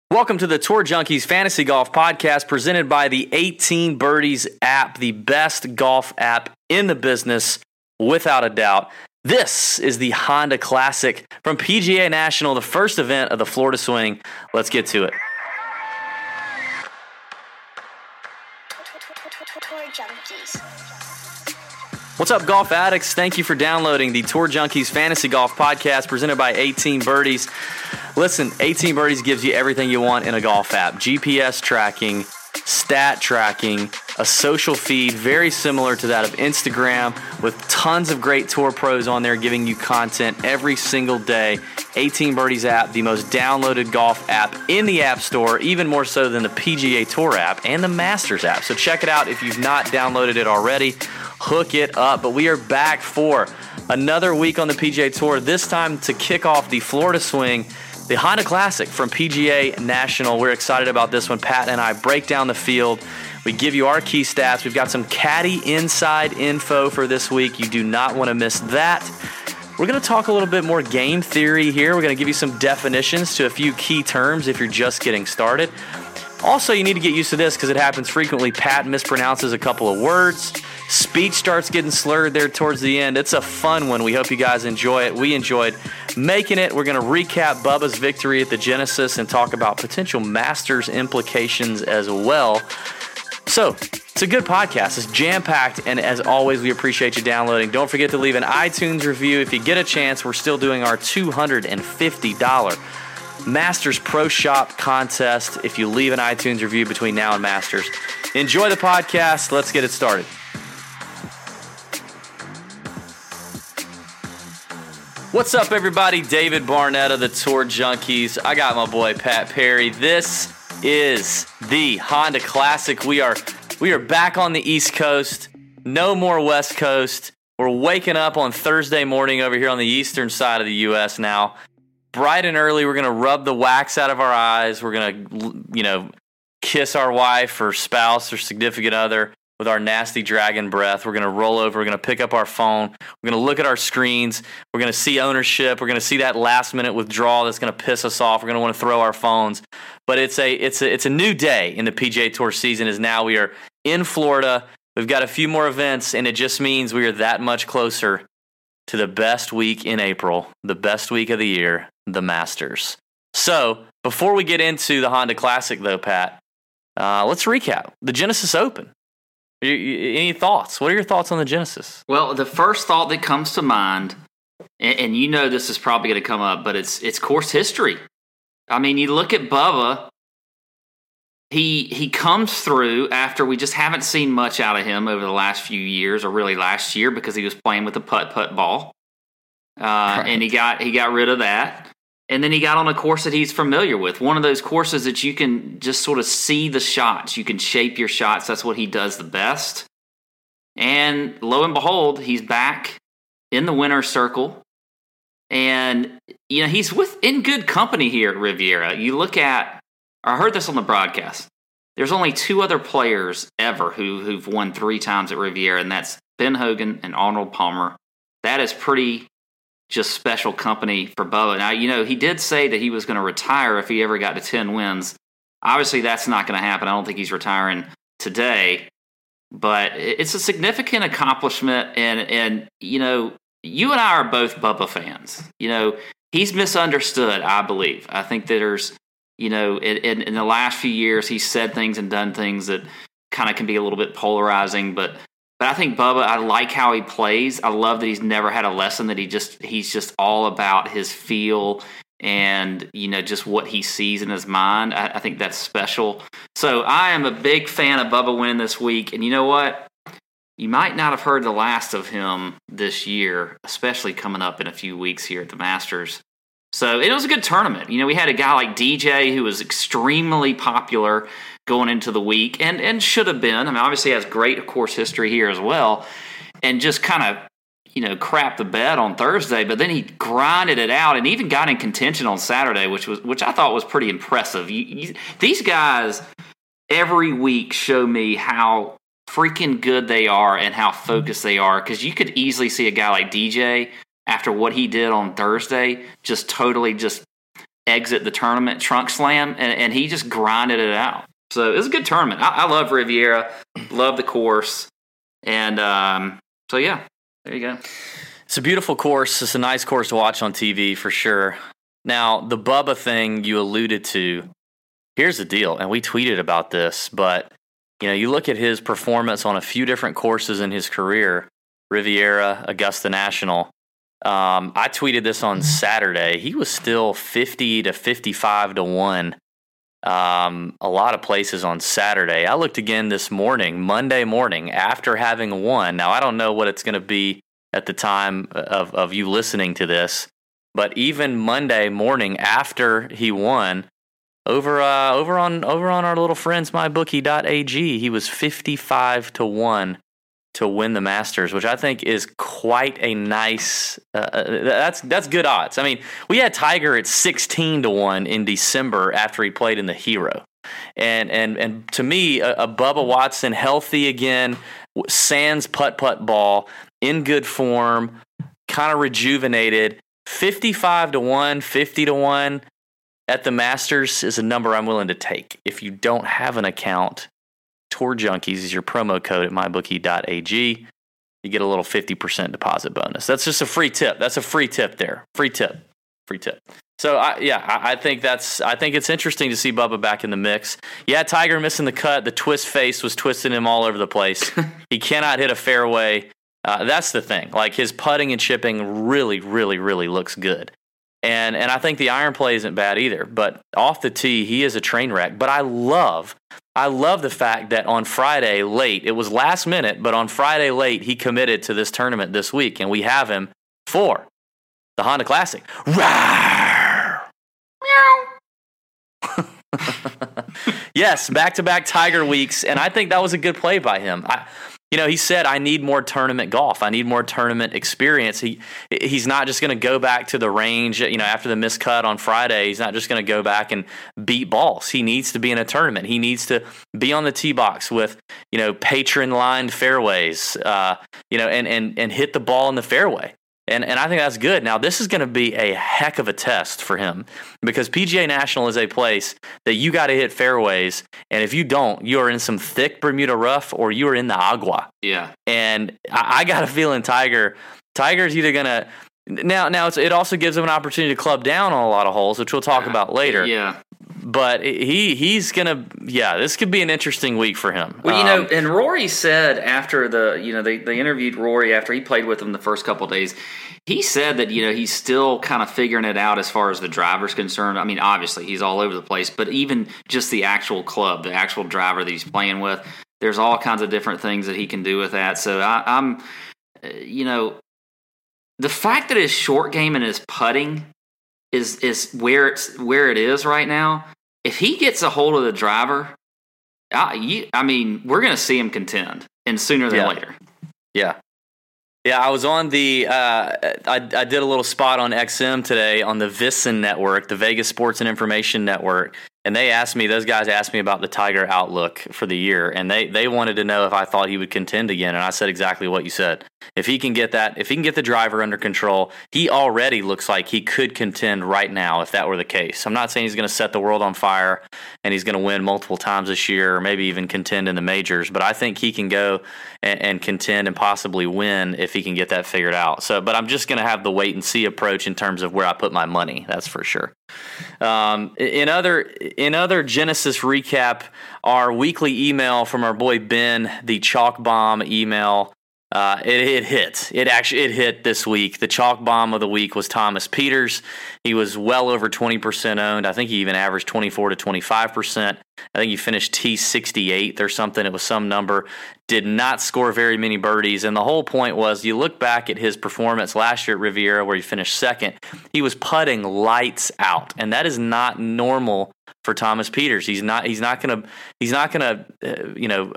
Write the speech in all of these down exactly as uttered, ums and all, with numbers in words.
Welcome to the Tour Junkies Fantasy Golf Podcast presented by the eighteen Birdies app, the best golf app in the business, without a doubt. This is the Honda Classic from P G A National, the first event of the Florida Swing. Let's get to it. Tour Junkies. What's up, golf addicts? Thank you for downloading the Tour Junkies Fantasy Golf Podcast presented by eighteen Birdies. Listen, eighteen Birdies gives you everything you want in a golf app. G P S tracking, stat tracking, a social feed very similar to that of Instagram with tons of great tour pros on there giving you content every single day. eighteen Birdies app, the most downloaded golf app in the App Store, even more so than the P G A Tour app and the Masters app. So check it out if you've not downloaded it already. Hook it up. But we are back for another week on the P G A Tour, this time to kick off the Florida Swing, the Honda Classic from P G A National. We're excited about this one. Pat and I break down the field. We give you our key stats. We've got some caddy inside info for this week. You do not want to miss that. We're going to talk a little bit more game theory here. We're going to give you some definitions to a few key terms if you're just getting started. Also, you need to get used to this because it happens frequently. Pat mispronounces a couple of words. Speech starts getting slurred there towards the end. It's a fun one. We hope you guys enjoy it. We enjoyed making it. We're going to recap Bubba's victory at the Genesis and talk about potential Masters implications as well. So, it's a good podcast. It's jam-packed, and as always, we appreciate you downloading. Don't forget to leave an iTunes review. If you get a chance, we're still doing our two hundred fifty dollars Masters Pro Shop contest if you leave an iTunes review between now and Masters. Enjoy the podcast. Let's get it started. What's up, everybody? David Barnett of the Tour Junkies. I got my boy Pat Perry. This is the Honda Classic. We are we are back on the East Coast. No more West Coast. We're waking up on Thursday morning over here on the eastern side of the U S now. Bright and early, we're going to rub the wax out of our eyes. We're going to, you know, kiss our wife or spouse or significant other with our nasty dragon breath. We're going to roll over. We're going to pick up our phone. We're going to look at our screens. We're going to see ownership. We're going to see that last-minute withdrawal that's going to piss us off. We're going to want to throw our phones. But it's a it's a, it's a new day in the P G A Tour season as now we are in Florida. We've got a few more events, and it just means we are that much closer to the best week in April, the best week of the year, the Masters. So, before we get into the Honda Classic, though, Pat, uh, let's recap the Genesis Open. You, you, any thoughts? What are your thoughts on the Genesis? Well, the first thought that comes to mind, and, and you know this is probably going to come up, but it's it's course history. I mean, you look at Bubba. He he comes through after we just haven't seen much out of him over the last few years, or really last year, because he was playing with the putt-putt ball, uh, right. and he got he got rid of that. And then he got on a course that he's familiar with, one of those courses that you can just sort of see the shots. You can shape your shots. That's what he does the best. And lo and behold, he's back in the winner's circle. And, you know, he's with in good company here at Riviera. You look at, I heard this on the broadcast, there's only two other players ever who, who've won three times at Riviera, and that's Ben Hogan and Arnold Palmer. That is pretty just special company for Bubba. Now, you know, he did say that he was going to retire if he ever got to ten wins. Obviously, that's not going to happen. I don't think he's retiring today. But it's a significant accomplishment. And, and you know, you and I are both Bubba fans. You know, he's misunderstood, I believe. I think that there's, you know, in, in the last few years, he's said things and done things that kind of can be a little bit polarizing, but But I think Bubba, I like how he plays. I love that he's never had a lesson, that he just he's just all about his feel and, you know, just what he sees in his mind. I, I think that's special. So I am a big fan of Bubba winning this week. And you know what? You might not have heard the last of him this year, especially coming up in a few weeks here at the Masters. So it was a good tournament. You know, we had a guy like D J who was extremely popular going into the week, and, and should have been. I mean, obviously has great course history here as well, and just kind of, you know, crapped the bed on Thursday, but then he grinded it out and even got in contention on Saturday, which was which I thought was pretty impressive. You, you, these guys every week show me how freaking good they are and how focused they are, because you could easily see a guy like D J after what he did on Thursday just totally just exit the tournament trunk slam, and, and he just grinded it out. So it was a good tournament. I, I love Riviera, love the course, and um, so yeah, there you go. It's a beautiful course. It's a nice course to watch on T V for sure. Now, the Bubba thing you alluded to, here's the deal, and we tweeted about this, but you know, you look at his performance on a few different courses in his career, Riviera, Augusta National. Um, I tweeted this on Saturday. He was still fifty to fifty-five to one. Um, a lot of places on Saturday. I looked again this morning, Monday morning, after having won. Now, I don't know what it's going to be at the time of, of you listening to this, but even Monday morning after he won, over uh, over on over on our little friends my bookie dot a g, he was fifty-five to one to win the Masters, which I think is quite a nice. Uh, that's that's good odds. I mean, we had Tiger at sixteen to one in December after he played in the Hero, and and and to me, a, a Bubba Watson healthy again, sans putt putt ball, in good form, kind of rejuvenated. fifty-five to one, fifty to one at the Masters is a number I'm willing to take. If you don't have an account, Tour Junkies is your promo code at my bookie dot a g. You get a little fifty percent deposit bonus. That's just a free tip. That's a free tip there. Free tip. Free tip. So, I, yeah, I, I think that's. I think it's interesting to see Bubba back in the mix. Yeah, Tiger missing the cut. The twist face was twisting him all over the place. He cannot hit a fairway. Uh, that's the thing. Like, his putting and chipping really, really, really looks good. And and I think the iron play isn't bad either. But off the tee, he is a train wreck. But I love, I love the fact that on Friday late, it was last minute, but on Friday late, he committed to this tournament this week. And we have him for the Honda Classic. Rawr! Meow. Yes, back-to-back Tiger weeks. And I think that was a good play by him. I, You know, he said, I need more tournament golf. I need more tournament experience. He He's not just going to go back to the range, you know, after the miscut on Friday. He's not just going to go back and beat balls. He needs to be in a tournament. He needs to be on the tee box with, you know, patron-lined fairways, uh, you know, and, and, and hit the ball in the fairway. And and I think that's good. Now, this is going to be a heck of a test for him because P G A National is a place that you got to hit fairways. And if you don't, you are in some thick Bermuda rough or you are in the agua. Yeah. And I, I got a feeling Tiger, Tiger's either going to now, now it's, it also gives him an opportunity to club down on a lot of holes, which we'll talk uh, about later. Yeah. But he he's going to, yeah, this could be an interesting week for him. Well, you know, um, and Rory said after the, you know, they, they interviewed Rory after he played with him the first couple of days. He said that, you know, he's still kind of figuring it out as far as the driver's concerned. I mean, obviously, he's all over the place, but even just the actual club, the actual driver that he's playing with, there's all kinds of different things that he can do with that. So I, I'm, you know, the fact that his short game and his putting is is where it's where it is right now. If he gets a hold of the driver, I, you, I mean, we're going to see him contend, and sooner than yeah. later. Yeah. Yeah, I was on the, uh, I, I did a little spot on X M today on the VSiN network, the Vegas Sports and Information Network, and they asked me, those guys asked me about the Tiger outlook for the year, and they, they wanted to know if I thought he would contend again, and I said exactly what you said. If he can get that, if he can get the driver under control, he already looks like he could contend right now if that were the case. I'm not saying he's going to set the world on fire and he's going to win multiple times this year or maybe even contend in the majors, but I think he can go and, and contend and possibly win if he can get that figured out. So, but I'm just going to have the wait and see approach in terms of where I put my money. That's for sure. Um, in other in other Genesis recap, our weekly email from our boy Ben, the Chalk Bomb email. Uh, it, it hit. It actually it hit this week. The chalk bomb of the week was Thomas Pieters. He was well over twenty percent owned. I think he even averaged twenty-four to twenty-five percent. I think he finished T sixty-eighth or something. It was some number. Did not score very many birdies. And the whole point was, you look back at his performance last year at Riviera where he finished second. He was putting lights out, and that is not normal for Thomas Pieters. He's not. He's not going to. He's not going to. Uh, you know.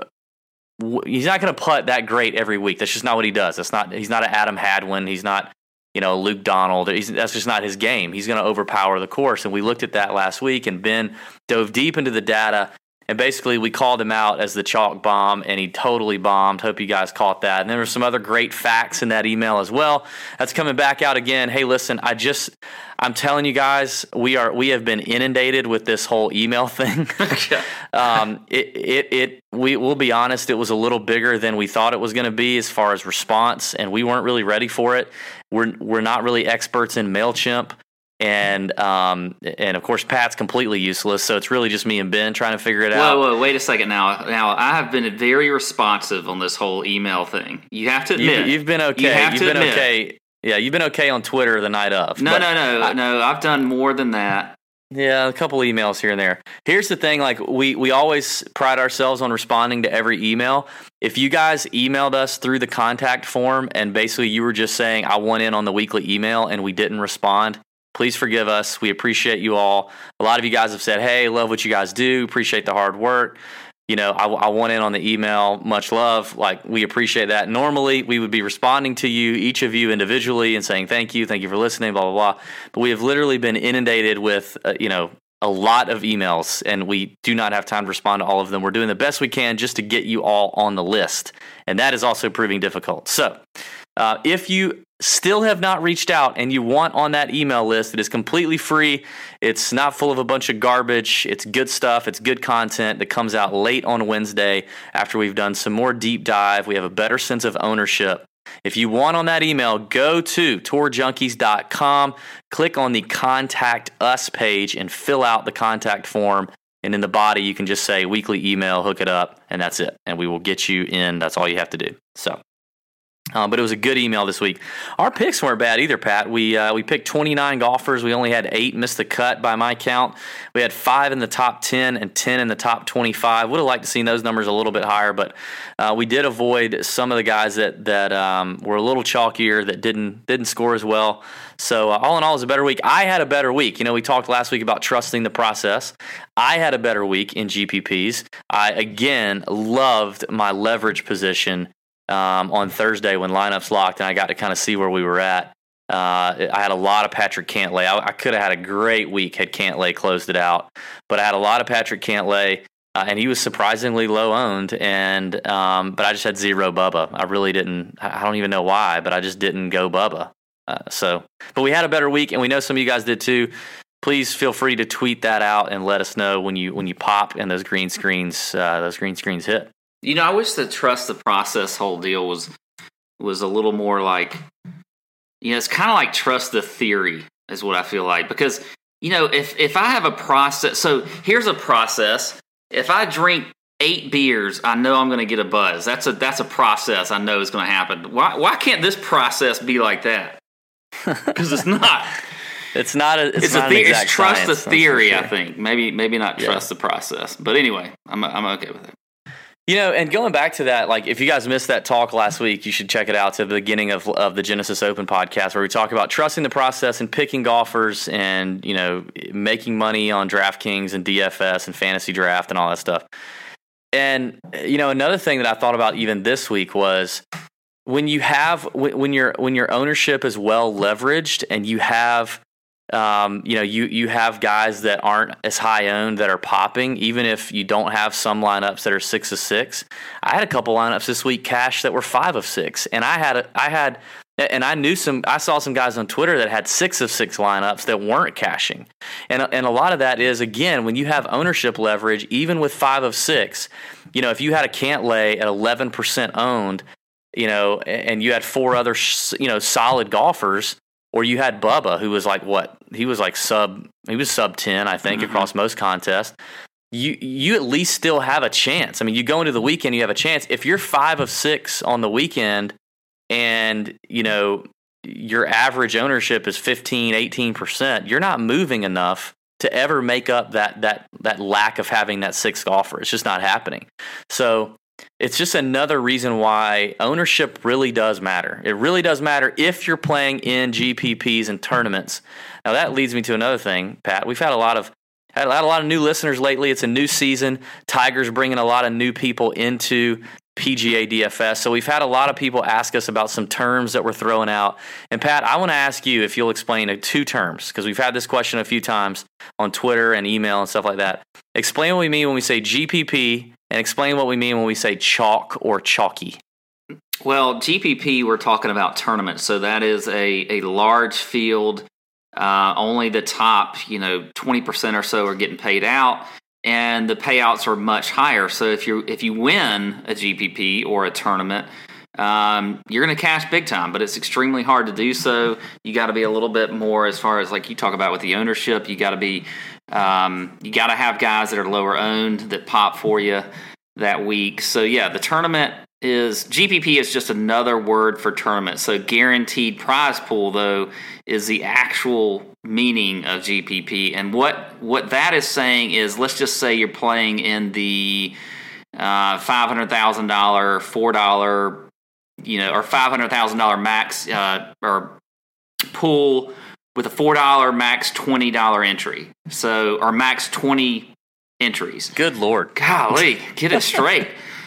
He's not going to putt that great every week. That's just not what he does. That's not. He's not an Adam Hadwin. He's not, you know, Luke Donald. He's, that's just not his game. He's going to overpower the course. And we looked at that last week, and Ben dove deep into the data. And basically, we called him out as the chalk bomb, and he totally bombed. Hope you guys caught that. And there were some other great facts in that email as well. That's coming back out again. Hey, listen, I just, I'm telling you guys, we are we have been inundated with this whole email thing. um, it it it we we'll be honest, it was a little bigger than we thought it was going to be as far as response, and we weren't really ready for it. We're we're not really experts in MailChimp. And um, and of course, Pat's completely useless, so it's really just me and Ben trying to figure it out. Whoa, whoa, wait a second now. Now, I have been very responsive on this whole email thing. You have to admit. You, you've been okay. You have you've to been admit. okay. Yeah, you've been okay on Twitter the night of. No, but no, no, I, no. I've done more than that. Yeah, a couple emails here and there. Here's the thing, like we, we always pride ourselves on responding to every email. If you guys emailed us through the contact form and basically you were just saying, I want in on the weekly email and we didn't respond, please forgive us. We appreciate you all. A lot of you guys have said, hey, love what you guys do. Appreciate the hard work. You know, I, I want in on the email. Much love. Like, we appreciate that. Normally, we would be responding to you, each of you individually, and saying thank you, thank you for listening, blah, blah, blah. But we have literally been inundated with, uh, you know, a lot of emails, and we do not have time to respond to all of them. We're doing the best we can just to get you all on the list, and that is also proving difficult. So, uh, if you still have not reached out and you want on that email list, it is completely free. It's not full of a bunch of garbage. It's good stuff. It's good content that comes out late on Wednesday after we've done some more deep dive. We have a better sense of ownership. If you want on that email, go to tour junkies dot com, click on the Contact Us page, and fill out the contact form. And in the body, you can just say weekly email, hook it up, and that's it. And we will get you in. That's all you have to do. So. Um, but it was a good email this week. Our picks weren't bad either, Pat. We uh, we picked twenty-nine golfers. We only had eight miss the cut by my count. We had five in the top ten and ten in the top twenty-five. Would have liked to see those numbers a little bit higher, but uh, we did avoid some of the guys that that um, were a little chalkier, that didn't didn't score as well. So uh, all in all, it was a better week. I had a better week. You know, we talked last week about trusting the process. I had a better week in G P Ps. I, again, loved my leverage position Um, on Thursday when lineups locked, and I got to kind of see where we were at. Uh, I had a lot of Patrick Cantlay. I, I could have had a great week had Cantlay closed it out, but I had a lot of Patrick Cantlay, uh, and he was surprisingly low owned. And um, but I just had zero Bubba. I really didn't. I don't even know why, but I just didn't go Bubba. Uh, so, but we had a better week, and we know some of you guys did too. Please feel free to tweet that out and let us know when you when you pop and those green screens uh, those green screens hit. You know, I wish the trust the process whole deal was was a little more like, you know, it's kind of like trust the theory is what I feel like. Because, you know, if, if I have a process, so here's a process. If I drink eight beers, I know I'm going to get a buzz. That's a that's a process I know is going to happen. Why why can't this process be like that? Because it's not. It's not a. It's, it's not a the- an exact It's trust science, the theory. sure. I think maybe maybe not Yeah. trust the process. But anyway, I'm I'm okay with it. You know, and going back to that, like if you guys missed that talk last week, you should check it out to the beginning of of the Genesis Open podcast, where we talk about trusting the process and picking golfers, and you know, making money on DraftKings and D F S and fantasy draft and all that stuff. And you know, another thing that I thought about even this week was when you have when, when your when your ownership is well leveraged and you have. Um, you know, you, you have guys that aren't as high owned that are popping, even if you don't have some lineups that are six of six. I had a couple lineups this week, cash, that were five of six, and I had a, I had, and I knew some, I saw some guys on Twitter that had six of six lineups that weren't cashing, and and a lot of that is again when you have ownership leverage, even with five of six. You know, if you had a Cantlay at eleven percent owned, you know, and you had four other, you know, solid golfers. Or you had Bubba, who was like what? He was like sub. He was sub ten, I think, mm-hmm. across most contests. You you at least still have a chance. I mean, you go into the weekend, you have a chance. If you're five of six on the weekend, and you know your average ownership is fifteen, eighteen percent, you're not moving enough to ever make up that that that lack of having that sixth golfer. It's just not happening. So. It's just another reason why ownership really does matter. It really does matter if you're playing in G P Ps and tournaments. Now that leads me to another thing, Pat. We've had a lot of had a lot of new listeners lately. It's a new season. Tiger's bringing a lot of new people into P G A D F S. So we've had a lot of people ask us about some terms that we're throwing out. And Pat, I want to ask you if you'll explain uh, two terms, because we've had this question a few times on Twitter and email and stuff like that. Explain what we mean when we say G P P, and explain what we mean when we say chalk or chalky. Well, G P P, we're talking about tournaments. So that is a, a large field. Uh, only the top, you know, twenty percent or so are getting paid out, and the payouts are much higher. So if you if you win a G P P or a tournament, um, you're going to cash big time, but it's extremely hard to do so. You got to be a little bit more, as far as like you talk about with the ownership, you got to be, um, you got to have guys that are lower owned that pop for you that week. So yeah, the tournament is, G P P is just another word for tournament. So guaranteed prize pool, though, is the actual meaning of G P P. And what, what that is saying is, let's just say you're playing in the uh, five hundred thousand dollars, four dollars, you know, or five hundred thousand dollars max uh, or pool with a four dollars max twenty dollars entry. So, or max twenty entries. Good Lord. Golly, get it straight.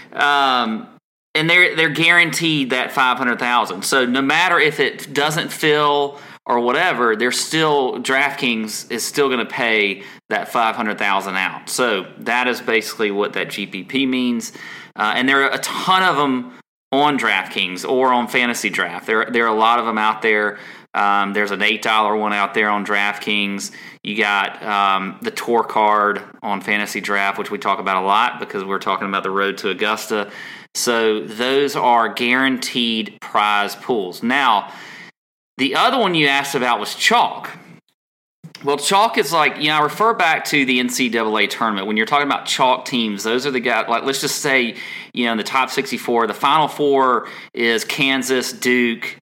Um, and they're they're guaranteed that five hundred thousand dollars. So no matter if it doesn't fill or whatever, they're still, DraftKings is still going to pay that five hundred thousand dollars out. So that is basically what that G P P means. Uh, and there are a ton of them on DraftKings or on Fantasy Draft. There, there are a lot of them out there. Um, there's an eight dollars one out there on DraftKings. You got um, the Tour card on Fantasy Draft, which we talk about a lot because we're talking about the road to Augusta. So those are guaranteed prize pools. Now, the other one you asked about was chalk. Well, chalk is like, you know, I refer back to the N C double A tournament. When you're talking about chalk teams, those are the guys, like, let's just say, you know, in the top sixty-four, the final four is Kansas, Duke,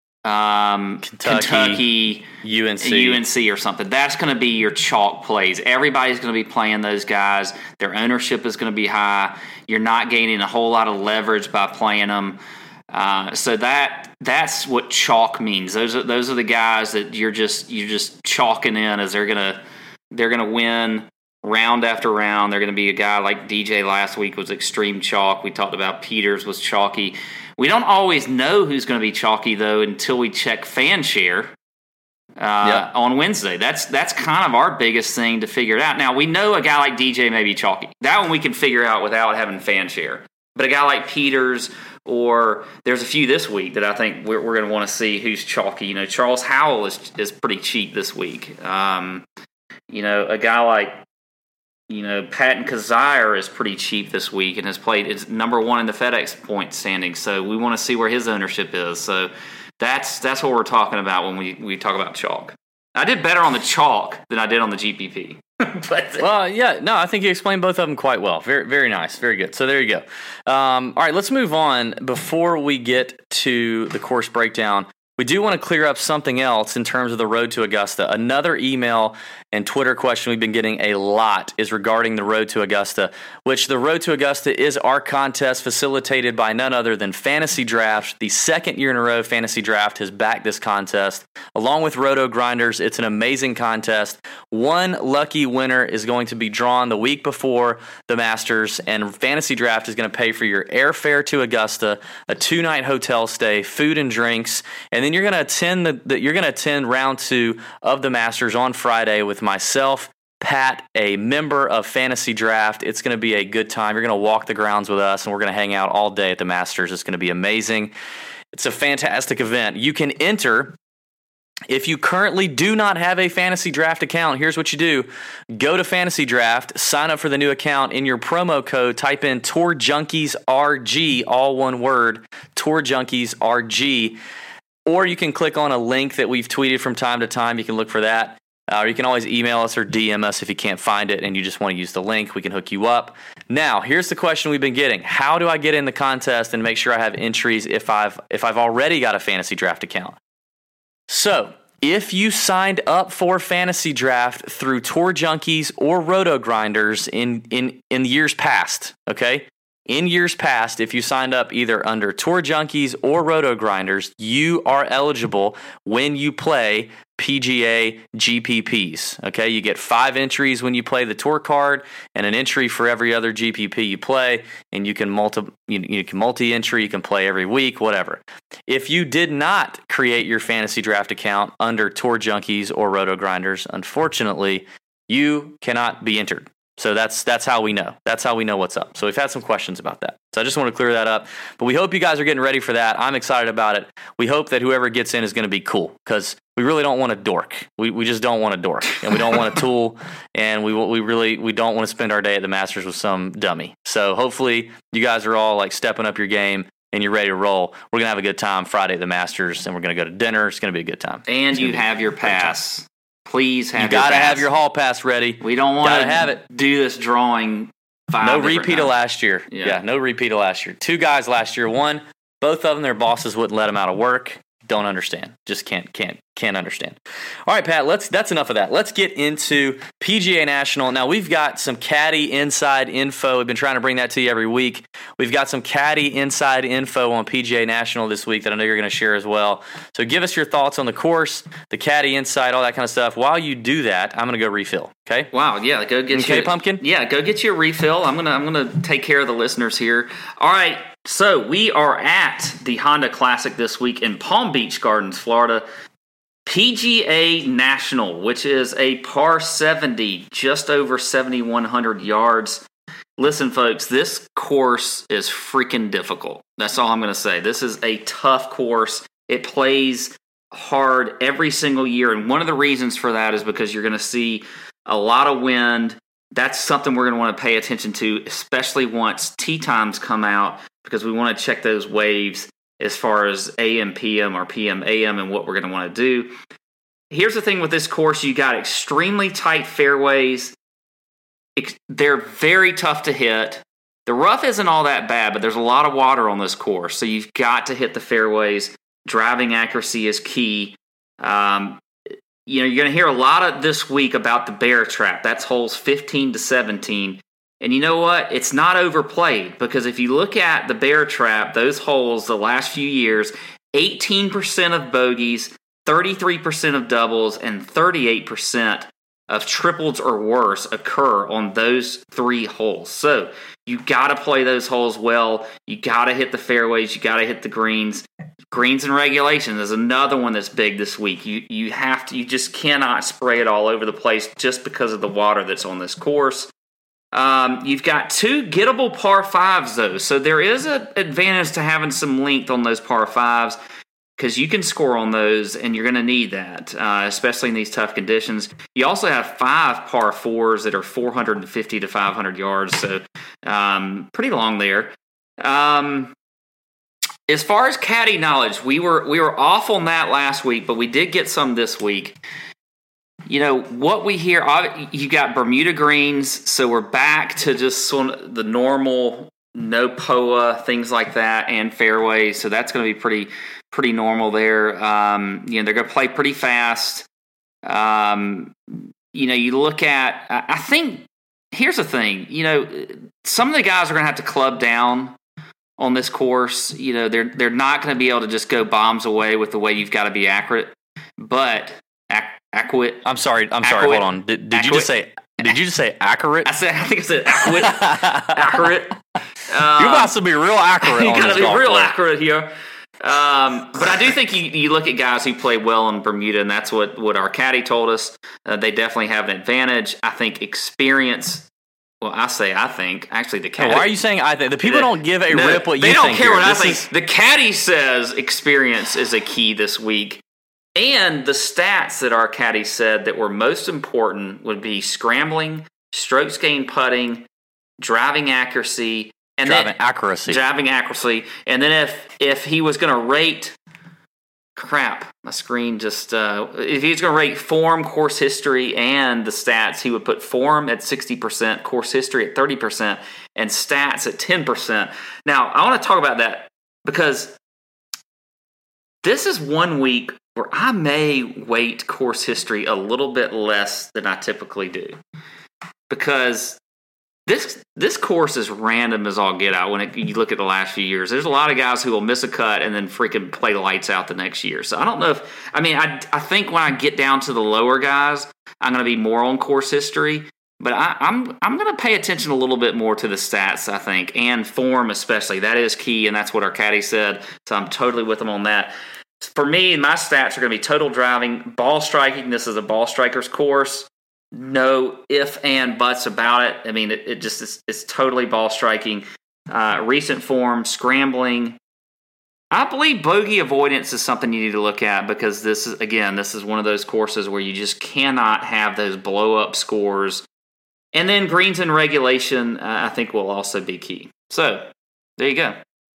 um, Kentucky, Kentucky, U N C. U N C or something. That's going to be your chalk plays. Everybody's going to be playing those guys. Their ownership is going to be high. You're not gaining a whole lot of leverage by playing them. Uh, so that that's what chalk means. Those are those are the guys that you're just you're just chalking in as they're gonna they're gonna win round after round. They're gonna be a guy like D J last week was extreme chalk. We talked about Peters was chalky. We don't always know who's going to be chalky though until we check FanShare uh, yeah. on Wednesday. That's that's kind of our biggest thing to figure it out. Now we know a guy like D J may be chalky. That one we can figure out without having FanShare. But a guy like Peters, or there's a few this week that I think we're, we're going to want to see who's chalky. You know, Charles Howell is is pretty cheap this week. Um, you know, a guy like, you know, Patton Kizzire is pretty cheap this week and has played, is number one in the FedEx point standing. So we want to see where his ownership is. So that's that's what we're talking about when we, we talk about chalk. I did better on the chalk than I did on the G P P. but, well, yeah, no, I think you explained both of them quite well. Very, very nice. Very good. So there you go. Um, all right, let's move on. Before we get to the course breakdown, we do want to clear up something else in terms of the road to Augusta. Another email and Twitter question we've been getting a lot is regarding the road to Augusta, which the road to Augusta is our contest facilitated by none other than Fantasy Draft. The second year in a row, Fantasy Draft has backed this contest. Along with Roto Grinders, it's an amazing contest. One lucky winner is going to be drawn the week before the Masters, and Fantasy Draft is going to pay for your airfare to Augusta, a two-night hotel stay, food and drinks, and then you're going to attend the, the you're going to attend round two of the Masters on Friday with myself, Pat, a member of Fantasy Draft. It's going to be a good time. You're going to walk the grounds with us, and we're going to hang out all day at the Masters. It's going to be amazing. It's a fantastic event. You can enter. If you currently do not have a Fantasy Draft account, here's what you do. Go to Fantasy Draft, sign up for the new account. In your promo code, type in Tour Junkies R G, all one word, Tour Junkies R G. Or you can click on a link that we've tweeted from time to time. You can look for that. Uh, or you can always email us or D M us if you can't find it and you just want to use the link. We can hook you up. Now, here's the question we've been getting. How do I get in the contest and make sure I have entries if I've if I've already got a Fantasy Draft account? So, if you signed up for Fantasy Draft through Tour Junkies or Roto Grinders in, in, in years past, okay, In years past, if you signed up either under Tour Junkies or Roto Grinders, you are eligible when you play P G A G P Ps. Okay, you get five entries when you play the tour card, and an entry for every other G P P you play. And you can multi you, you can multi-entry. You can play every week, whatever. If you did not create your fantasy draft account under Tour Junkies or Roto Grinders, unfortunately, you cannot be entered. So that's that's how we know. That's how we know what's up. So we've had some questions about that. So I just want to clear that up. But we hope you guys are getting ready for that. I'm excited about it. We hope that whoever gets in is going to be cool, because we really don't want a dork. We we just don't want a dork, and we don't want a tool, and we we really we don't want to spend our day at the Masters with some dummy. So hopefully you guys are all like stepping up your game and you're ready to roll. We're gonna have a good time Friday at the Masters, and we're gonna go to dinner. It's gonna be a good time. And you have your pass. Please have. You gotta your pass. have your hall pass ready. We don't want gotta to have it. do this drawing. Five no repeat of last year. Yeah. yeah, no repeat of last year. Two guys last year. One, both of them, their bosses wouldn't let them out of work. Don't understand. Just can't can't can't understand. All right, Pat. Let's. That's enough of that. Let's get into P G A National. Now we've got some caddy inside info. We've been trying to bring that to you every week. We've got some caddy inside info on P G A National this week that I know you're going to share as well. So give us your thoughts on the course, the caddy insight, all that kind of stuff. While you do that, I'm going to go refill. Okay. Wow. Yeah. Go get okay, you. Pumpkin. Yeah. Go get you a refill. I'm gonna I'm gonna take care of the listeners here. All right. So we are at the Honda Classic this week in Palm Beach Gardens, Florida. P G A National, which is a par seventy, just over seventy-one hundred yards. Listen, folks, this course is freaking difficult. That's all I'm going to say. This is a tough course. It plays hard every single year, and one of the reasons for that is because you're going to see a lot of wind. That's something we're going to want to pay attention to, especially once tee times come out, because we want to check those waves as far as A M, P M, or P M, A M, and what we're going to want to do. Here's the thing with this course. You got extremely tight fairways. They're very tough to hit. The rough isn't all that bad, but there's a lot of water on this course, so you've got to hit the fairways. Driving accuracy is key. Um, you know, you're going to hear a lot of this week about the bear trap. That's holes fifteen to seventeen. And you know what? It's not overplayed, because if you look at the bear trap, those holes the last few years, eighteen percent of bogeys, thirty-three percent of doubles, and thirty-eight percent of triples or worse occur on those three holes. So you got to play those holes well. You got to hit the fairways. You got to hit the greens. Greens and regulation is another one that's big this week. You you have to. You just cannot spray it all over the place just because of the water that's on this course. Um, you've got two gettable par fives, though, so there is an advantage to having some length on those par fives, because you can score on those, and you're going to need that, uh, especially in these tough conditions. You also have five par fours that are four fifty to five hundred yards, so um, pretty long there. Um, as far as caddy knowledge, we were we were off on that last week, but we did get some this week. You know, what we hear, you got Bermuda greens, so we're back to just sort of the normal, no P O A, things like that, and fairways, so that's going to be pretty pretty normal there. Um, you know, they're going to play pretty fast. Um, you know, you look at, I think, here's the thing, you know, some of the guys are going to have to club down on this course. You know, they're, they're not going to be able to just go bombs away with the way you've got to be accurate, but... Ac- Accurate. I'm sorry. I'm sorry. Hold on. Did, did you just say? Did you just say accurate? I said. I think I said accurate. accurate. Um, You're about to be real accurate. You got to be golf real course. accurate here. Um, but I do think you, you look at guys who play well in Bermuda, and that's what what our caddy told us. Uh, they definitely have an advantage. I think experience. Well, I say I think. Actually, the caddy. Why are you saying I think? The people don't give a no, rip what you think. They don't think care here. what This I is, think. The caddy says experience is a key this week. And the stats that our caddy said that were most important would be scrambling, strokes gained putting, driving accuracy, and driving then, accuracy. Driving accuracy. And then if if he was going to rate, crap, my screen just, uh, if he was going to rate form, course history, and the stats, he would put form at sixty percent, course history at thirty percent, and stats at ten percent. Now, I want to talk about that because this is one week where I may weight course history a little bit less than I typically do, because This this course is random as all get out when it, you look at the last few years. There's a lot of guys who will miss a cut and then freaking play lights out the next year. So I don't know if – I mean, I, I think when I get down to the lower guys, I'm going to be more on course history. But I, I'm I'm going to pay attention a little bit more to the stats, I think, and form especially. That is key, and that's what our caddy said. So I'm totally with him on that. For me, my stats are going to be total driving, ball striking. This is a ball striker's course. No if and buts about it. I mean, it, it just is, it's totally ball striking. Uh, recent form, scrambling. I believe bogey avoidance is something you need to look at because this is, again, this is one of those courses where you just cannot have those blow up scores. And then greens and regulation, uh, I think, will also be key. So there you go.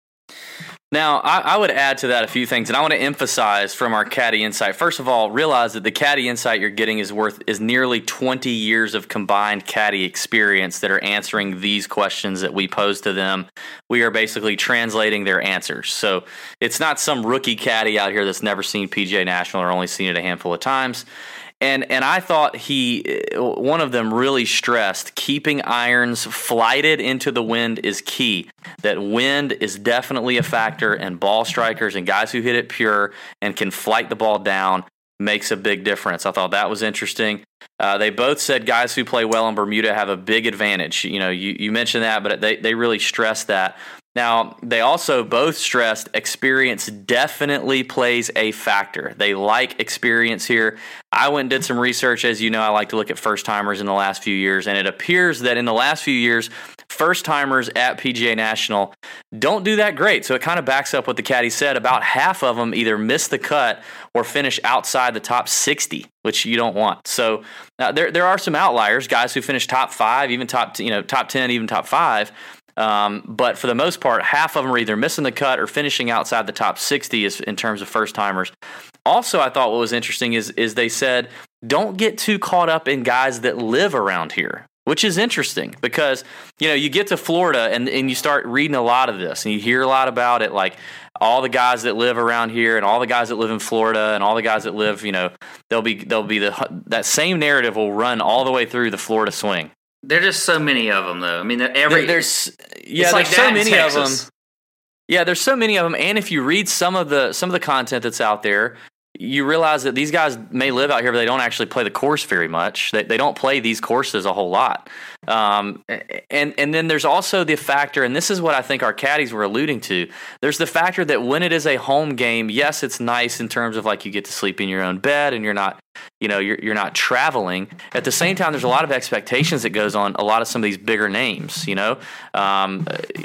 Now, I, I would add to that a few things, and I want to emphasize from our caddy insight. First of all, realize that the caddy insight you're getting is worth is nearly twenty years of combined caddy experience that are answering these questions that we pose to them. We are basically translating their answers. So it's not some rookie caddy out here that's never seen P G A National or only seen it a handful of times. And and I thought he, one of them really stressed, keeping irons flighted into the wind is key. That wind is definitely a factor, and ball strikers and guys who hit it pure and can flight the ball down makes a big difference. I thought that was interesting. Uh, they both said guys who play well in Bermuda have a big advantage. You know, you, you mentioned that, but they, they really stressed that. Now, they also both stressed experience definitely plays a factor. They like experience here. I went and did some research. As you know, I like to look at first-timers in the last few years, and it appears that in the last few years, first-timers at P G A National don't do that great. So it kind of backs up what the caddy said. About half of them either miss the cut or finish outside the top sixty, which you don't want. So uh, there there are some outliers, guys who finish top five, even top you know top ten, even top five. Um, but for the most part, half of them are either missing the cut or finishing outside the top sixty is, in terms of first-timers. Also, I thought what was interesting is is they said, don't get too caught up in guys that live around here, which is interesting because, you know, you get to Florida and, and you start reading a lot of this and you hear a lot about it, like all the guys that live around here and all the guys that live in Florida and all the guys that live, you know, they'll be, they'll be the, that same narrative will run all the way through the Florida swing. There's just so many of them, though. I mean, every there's yeah, there's like so many of them. Texas. Yeah, there's so many of them, and if you read some of the some of the content that's out there, you realize that these guys may live out here, but they don't actually play the course very much. They they don't play these courses a whole lot. Um, and and then there's also the factor, and this is what I think our caddies were alluding to. There's the factor that when it is a home game, yes, it's nice in terms of like you get to sleep in your own bed and you're not, you know, you're you're not traveling. At the same time, there's a lot of expectations that goes on a lot of some of these bigger names, you know, um,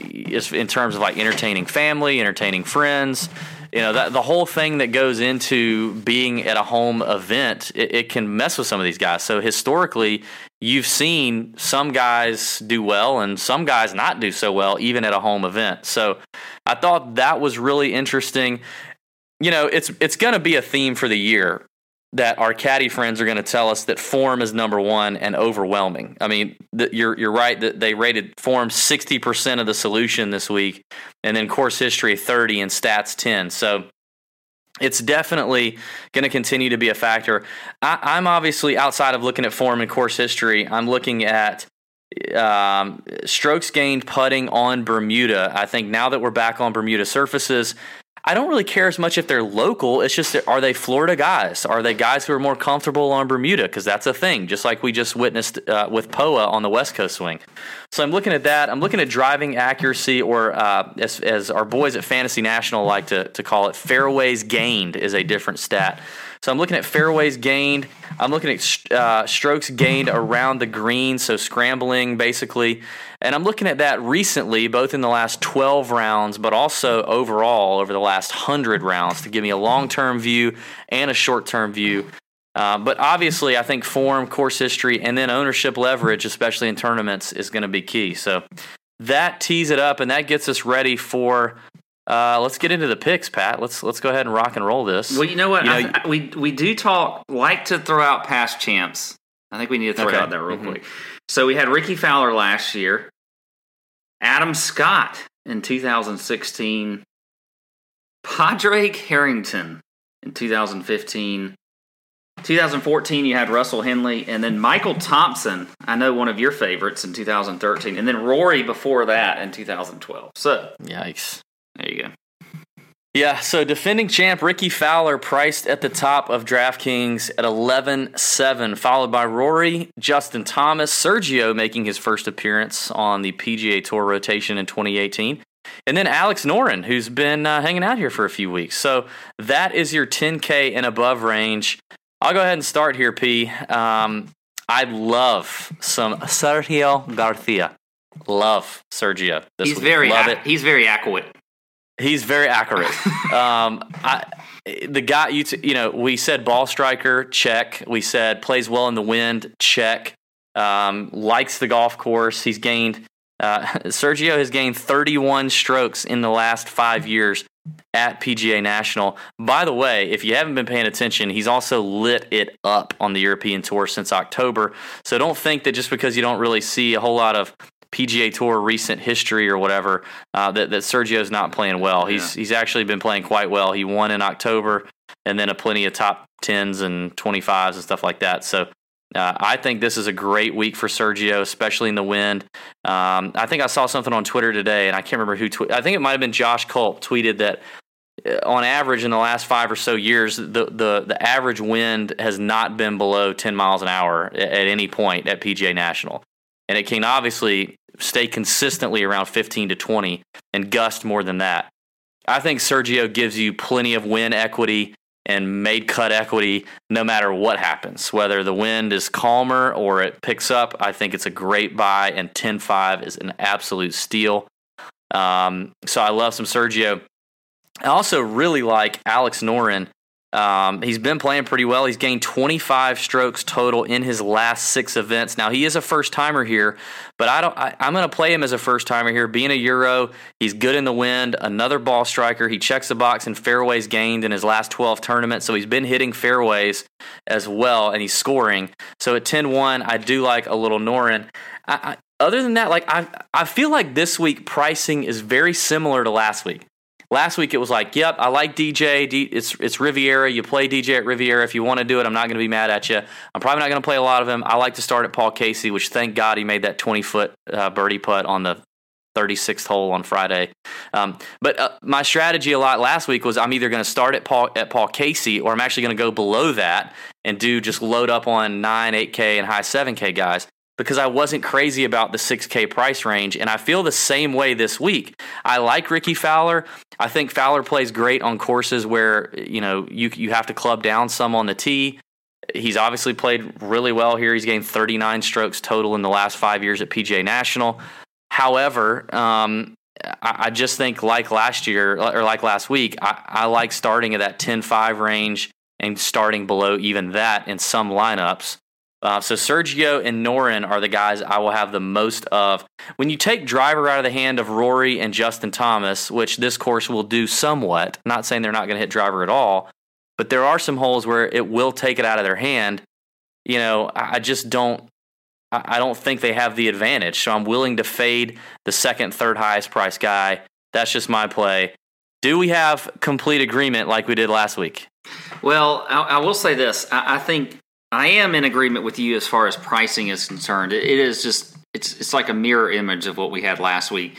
in terms of like entertaining family, entertaining friends. You know, that, the whole thing that goes into being at a home event, it, it can mess with some of these guys. So historically, you've seen some guys do well and some guys not do so well, even at a home event. So I thought that was really interesting. You know, it's it's going to be a theme for the year that our caddy friends are going to tell us that form is number one and overwhelming. I mean, the, you're you're right that they rated form sixty percent of the solution this week, and then course history thirty and stats ten. So it's definitely going to continue to be a factor. I, I'm obviously, outside of looking at form and course history, I'm looking at um, strokes gained putting on Bermuda. I think now that we're back on Bermuda surfaces, I don't really care as much if they're local. It's just, are they Florida guys? Are they guys who are more comfortable on Bermuda? Because that's a thing, just like we just witnessed uh, with P O A on the West Coast swing. So I'm looking at that. I'm looking at driving accuracy, or uh, as, as our boys at Fantasy National like to, to call it, fairways gained is a different stat. So I'm looking at fairways gained. I'm looking at uh, strokes gained around the green, so scrambling basically. And I'm looking at that recently, both in the last twelve rounds, but also overall over the last one hundred rounds to give me a long-term view and a short-term view. Uh, but obviously, I think form, course history, and then ownership leverage, especially in tournaments, is going to be key. So that tees it up, and that gets us ready for Uh, let's get into the picks, Pat. Let's let's go ahead and rock and roll this. Well, you know what? You know, I, I, we we do talk like to throw out past champs. I think we need to throw okay. it out there real mm-hmm. quick. So we had Ricky Fowler last year, Adam Scott in two thousand sixteen, Padraig Harrington in two thousand fifteen, twenty fourteen, you had Russell Henley, and then Michael Thompson, I know one of your favorites in two thousand thirteen, and then Rory before that in two thousand twelve. So, yikes. There you go. Yeah, so defending champ Ricky Fowler priced at the top of DraftKings at eleven seven, followed by Rory, Justin Thomas, Sergio making his first appearance on the P G A Tour rotation in twenty eighteen, and then Alex Noren, who's been uh, hanging out here for a few weeks. So that is your ten K and above range. I'll go ahead and start here, P. Um, I love some Sergio Garcia. Love Sergio. This he's week. very love ac- it. He's very accurate. He's very accurate. um, I, the guy, you t- you know, we said ball striker, check. We said plays well in the wind, check. Um, likes the golf course. He's gained. Uh, Sergio has gained thirty-one strokes in the last five years at P G A National. By the way, if you haven't been paying attention, he's also lit it up on the European Tour since October. So don't think that just because you don't really see a whole lot of P G A Tour recent history or whatever, uh, that, that Sergio's not playing well. He's yeah. he's actually been playing quite well. He won in October, and then a plenty of top tens and twenty-fives and stuff like that. So uh, I think this is a great week for Sergio, especially in the wind. Um, I think I saw something on Twitter today, and I can't remember who tweeted. I think it might have been Josh Culp tweeted that on average in the last five or so years, the, the, the average wind has not been below ten miles an hour at, at any point at P G A National. And it can obviously stay consistently around fifteen to twenty and gust more than that. I think Sergio gives you plenty of win equity and made cut equity no matter what happens. Whether the wind is calmer or it picks up, I think it's a great buy, and ten five is an absolute steal. Um, so I love some Sergio. I also really like Alex Noren. Um, he's been playing pretty well. He's gained twenty-five strokes total in his last six events. Now, he is a first-timer here, but I don't, I, I'm going to play him as a first-timer here. Being a Euro, he's good in the wind, another ball striker. He checks the box in fairways gained in his last twelve tournaments, so he's been hitting fairways as well, and he's scoring. So at ten one, I do like a little Noren. I, I, other than that, like I, I feel like this week pricing is very similar to last week. Last week it was like, yep, I like D J. D, it's it's Riviera. You play D J at Riviera if you want to do it. I'm not going to be mad at you. I'm probably not going to play a lot of him. I like to start at Paul Casey, which thank God he made that twenty-foot uh, birdie putt on the thirty-sixth hole on Friday. Um, but uh, my strategy a lot last week was I'm either going to start at Paul at Paul Casey, or I'm actually going to go below that and do just load up on nine, eight K, and high seven K guys, because I wasn't crazy about the six K price range, and I feel the same way this week. I like Ricky Fowler. I think Fowler plays great on courses where, you know, you you have to club down some on the tee. He's obviously played really well here. He's gained thirty-nine strokes total in the last five years at P G A National. However, um, I, I just think like last year, or like last week, I, I like starting at that ten five range and starting below even that in some lineups. Uh, so Sergio and Noren are the guys I will have the most of. When you take driver out of the hand of Rory and Justin Thomas, which this course will do somewhat, not saying they're not going to hit driver at all, but there are some holes where it will take it out of their hand. You know, I just don't, I don't think they have the advantage. So I'm willing to fade the second, third highest price guy. That's just my play. Do we have complete agreement like we did last week? Well, I, I will say this. I, I think I am in agreement with you as far as pricing is concerned. It, it is just, it's it's like a mirror image of what we had last week.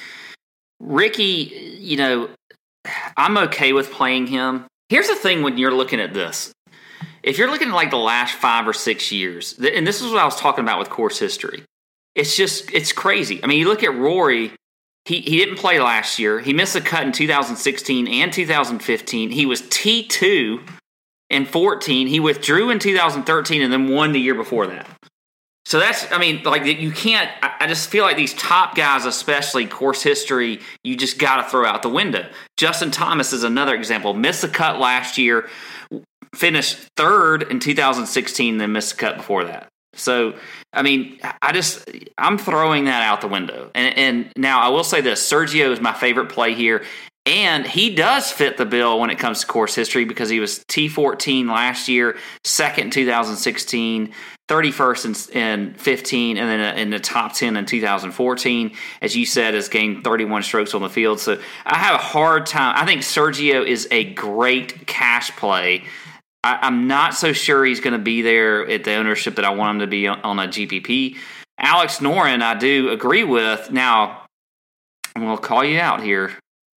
Ricky, you know, I'm okay with playing him. Here's the thing when you're looking at this. If you're looking at like the last five or six years, and this is what I was talking about with course history, it's just, it's crazy. I mean, you look at Rory, he, he didn't play last year. He missed a cut in two thousand sixteen and two thousand fifteen. He was T two in fourteen, he withdrew in two thousand thirteen and then won the year before that. So that's, I mean, like you can't, I just feel like these top guys, especially course history, you just got to throw out the window. Justin Thomas is another example. Missed the cut last year, finished third in two thousand sixteen, then missed the cut before that. So, I mean, I just, I'm throwing that out the window. And, and now I will say this, Sergio is my favorite play here. And he does fit the bill when it comes to course history because he was T fourteen last year, second in two thousand sixteen, thirty-first in, in fifteen, and then in the top ten in two thousand fourteen. As you said, has gained thirty-one strokes on the field. So I have a hard time. I think Sergio is a great cash play. I, I'm not so sure he's going to be there at the ownership that I want him to be on, on a G P P. Alex Noren, I do agree with. Now, I'm going to call you out here.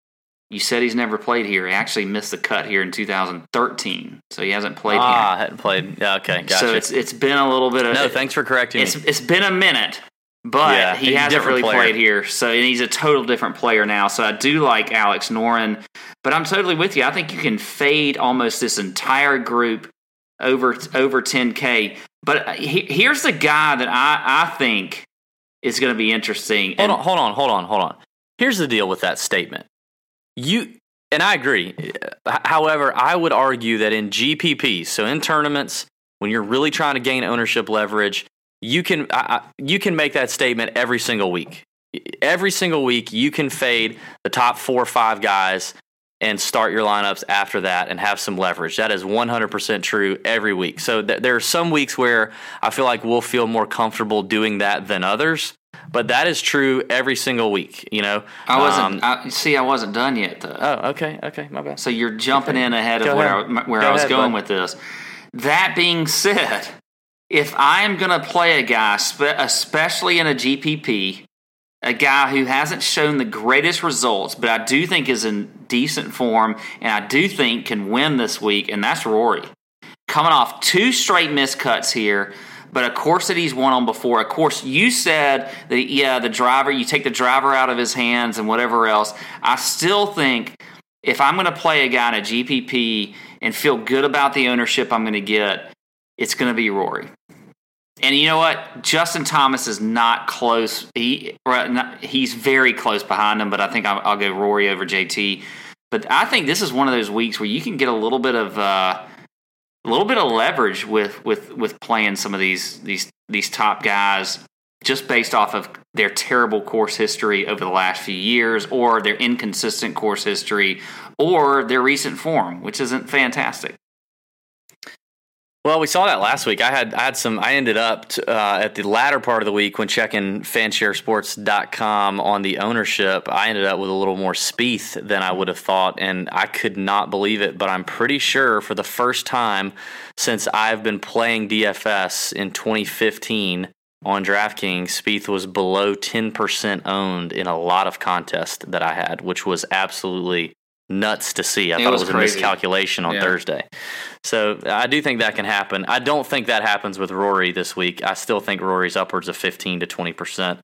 You said he's never played here. He actually missed the cut here in two thousand thirteen, so he hasn't played ah, here. Ah, hadn't played. Yeah, okay, gotcha. So it's it's been a little bit of... No, thanks for correcting it's, me. It's been a minute, but yeah, he hasn't really player. played here. So and he's a total different player now. So I do like Alex Noren, but I'm totally with you. I think you can fade almost this entire group over over ten K. But he, here's the guy that I, I think is going to be interesting. Hold on, hold on, hold on, hold on. Here's the deal with that statement. You... And I agree. However, I would argue that in G P Ps, so in tournaments, when you're really trying to gain ownership leverage, you can I, you can make that statement every single week. Every single week, you can fade the top four or five guys and start your lineups after that and have some leverage. That is one hundred percent true every week. So th- there are some weeks where I feel like we'll feel more comfortable doing that than others. But that is true every single week, you know. I wasn't. Um, I, see, I wasn't done yet, though. Oh, okay, okay, my bad. So you're jumping okay. in ahead of Go where ahead. I, where Go I was ahead, going bud. with this. That being said, if I'm going to play a guy, spe- especially in a G P P, a guy who hasn't shown the greatest results, but I do think is in decent form, and I do think can win this week, and that's Rory. Coming off two straight miscuts here. But a course that he's won on before, of course, you said that, yeah, the driver, you take the driver out of his hands and whatever else. I still think if I'm going to play a guy in a G P P and feel good about the ownership I'm going to get, it's going to be Rory. And you know what? Justin Thomas is not close. He He's very close behind him, but I think I'll, I'll go Rory over J T. But I think this is one of those weeks where you can get a little bit of... Uh, A little bit of leverage with, with, with playing some of these these these top guys just based off of their terrible course history over the last few years, or their inconsistent course history, or their recent form, which isn't fantastic. Well, we saw that last week. I had I had some. I ended up t- uh, at the latter part of the week when checking fanshare sports dot com on the ownership. I ended up with a little more Spieth than I would have thought, and I could not believe it. But I'm pretty sure for the first time since I've been playing D F S in twenty fifteen on DraftKings, Spieth was below ten percent owned in a lot of contests that I had, which was absolutely nuts to see. I it thought was it was crazy. a miscalculation on yeah. Thursday. So I do think that can happen. I don't think that happens with Rory this week. I still think Rory's upwards of fifteen to twenty percent.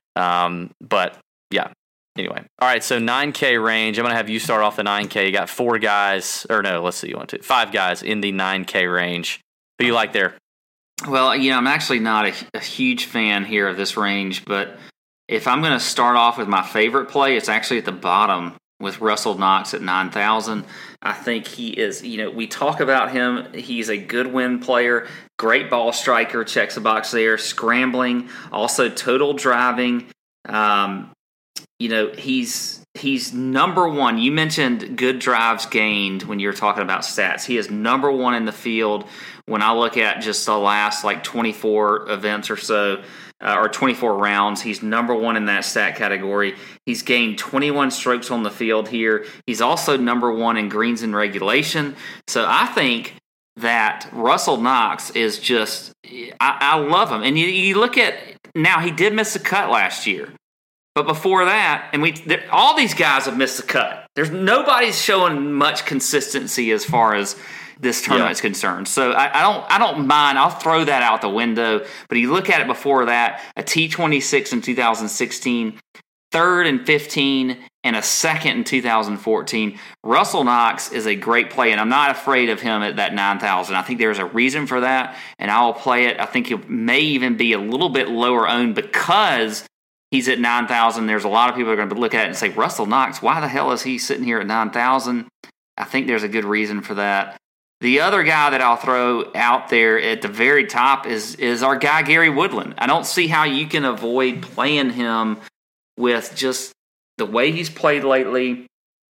Um, but yeah, anyway. All right, so nine K range. I'm going to have you start off the nine K. You got four guys, or no, let's see, you want to, five guys in the nine K range. Who you like there? Well, you know, I'm actually not a, a huge fan here of this range, but if I'm going to start off with my favorite play, it's actually at the bottom with Russell Knox at nine thousand. I think he is, you know, we talk about him. He's a good win player, great ball striker, checks the box there, scrambling, also total driving. Um, you know, he's he's number one. You mentioned good drives gained when you were talking about stats. He is number one in the field when I look at just the last like twenty-four events or so. Uh, or twenty-four rounds. He's number one in that stat category. He's gained twenty-one strokes on the field here. He's also number one in greens in regulation. So I think that Russell Knox is just, I, I love him. And you, you look at, now he did miss a cut last year. But before that, and we all these guys have missed the cut. There's nobody's showing much consistency as far as this tournament's yeah. concerned. So I, I don't I don't mind. I'll throw that out the window. But you look at it before that, a T twenty-six in two thousand sixteen, third in fifteen, and a second in two thousand fourteen. Russell Knox is a great play, and I'm not afraid of him at that nine thousand. I think there's a reason for that, and I will play it. I think he may even be a little bit lower owned because he's at nine thousand. There's a lot of people that are going to look at it and say, Russell Knox, why the hell is he sitting here at nine thousand? I think there's a good reason for that. The other guy that I'll throw out there at the very top is is our guy, Gary Woodland. I don't see how you can avoid playing him with just the way he's played lately.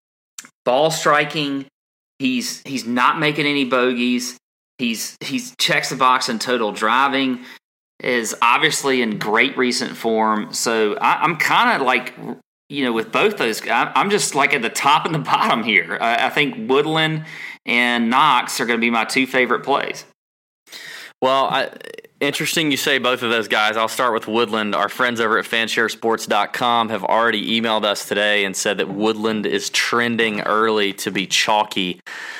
Ball striking, he's he's not making any bogeys. He's he's checks the box in total driving, is obviously in great recent form. So I, I'm kind of like, you know, with both those, I'm just like at the top and the bottom here. I, I think Woodland and Knox are going to be my two favorite plays. Well, I, interesting you say both of those guys. I'll start with Woodland. Our friends over at fanshare sports dot com have already emailed us today and said that Woodland is trending early to be chalky.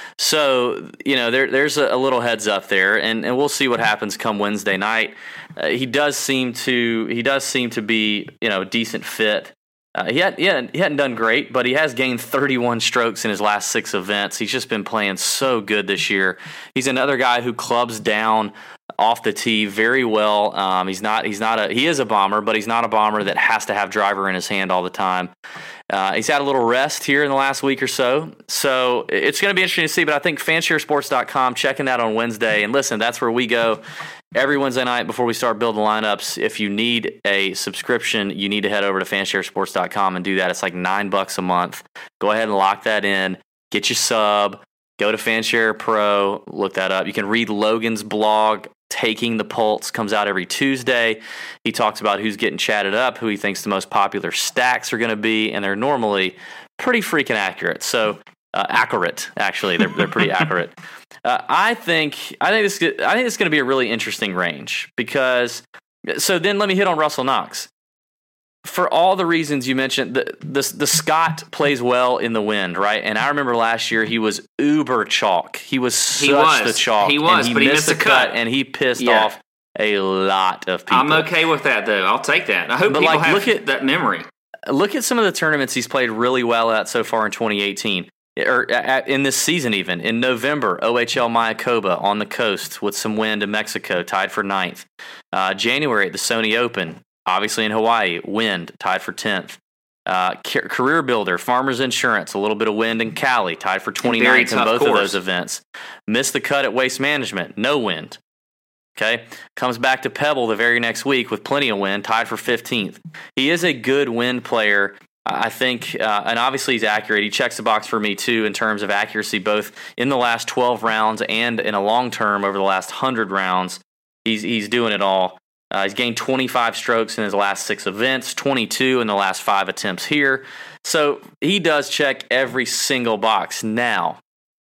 So, you know, there, there's a, a little heads up there, and, and we'll see what happens come Wednesday night. Uh, he does seem to he does seem to be, you know, a decent fit. Uh, he, had, he, hadn't, he hadn't done great, but he has gained thirty-one strokes in his last six events. He's just been playing so good this year. He's another guy who clubs down off the tee very well. Um, he's not he's not a he is a bomber, but he's not a bomber that has to have driver in his hand all the time. Uh, he's had a little rest here in the last week or so, so it's going to be interesting to see. But I think fanshare sports dot com, checking that on Wednesday, and listen, that's where we go every Wednesday night before we start building lineups. If you need a subscription, you need to head over to fanshare sports dot com and do that. It's like nine bucks a month. Go ahead and lock that in. Get your sub. Go to Fanshare Pro. Look that up. You can read Logan's blog. Taking the Pulse comes out every Tuesday. He talks about who's getting chatted up, who he thinks the most popular stacks are going to be, and they're normally pretty freaking accurate. So uh, accurate, actually, they're they're pretty accurate. Uh, I think I think this I think it's going to be a really interesting range because. So then let me hit on Russell Knox. For all the reasons you mentioned, the, the the Scott plays well in the wind, right? And I remember last year he was uber chalk. He was such he was. the chalk. He was, and he but he missed, missed the a cut. cut, and he pissed Yeah. off a lot of people. I'm okay with that, though. I'll take that. I hope But, people like, have look at- that memory. Look at some of the tournaments he's played really well at so far in twenty eighteen, or at, in this season even. In November, O H L Mayakoba on the coast with some wind in Mexico, tied for ninth. Uh, January at the Sony Open. Obviously in Hawaii, wind, tied for tenth. Uh, Career Builder, Farmers Insurance, a little bit of wind in Cali, tied for twenty-ninth in both course. of those events. Missed the cut at Waste Management, no wind. Okay, comes back to Pebble the very next week with plenty of wind, tied for fifteenth. He is a good wind player, I think, uh, and obviously he's accurate. He checks the box for me too in terms of accuracy, both in the last twelve rounds and in a long term over the last one hundred rounds. He's he's doing it all. Uh, he's gained twenty-five strokes in his last six events, twenty-two in the last five attempts here. So he does check every single box. Now,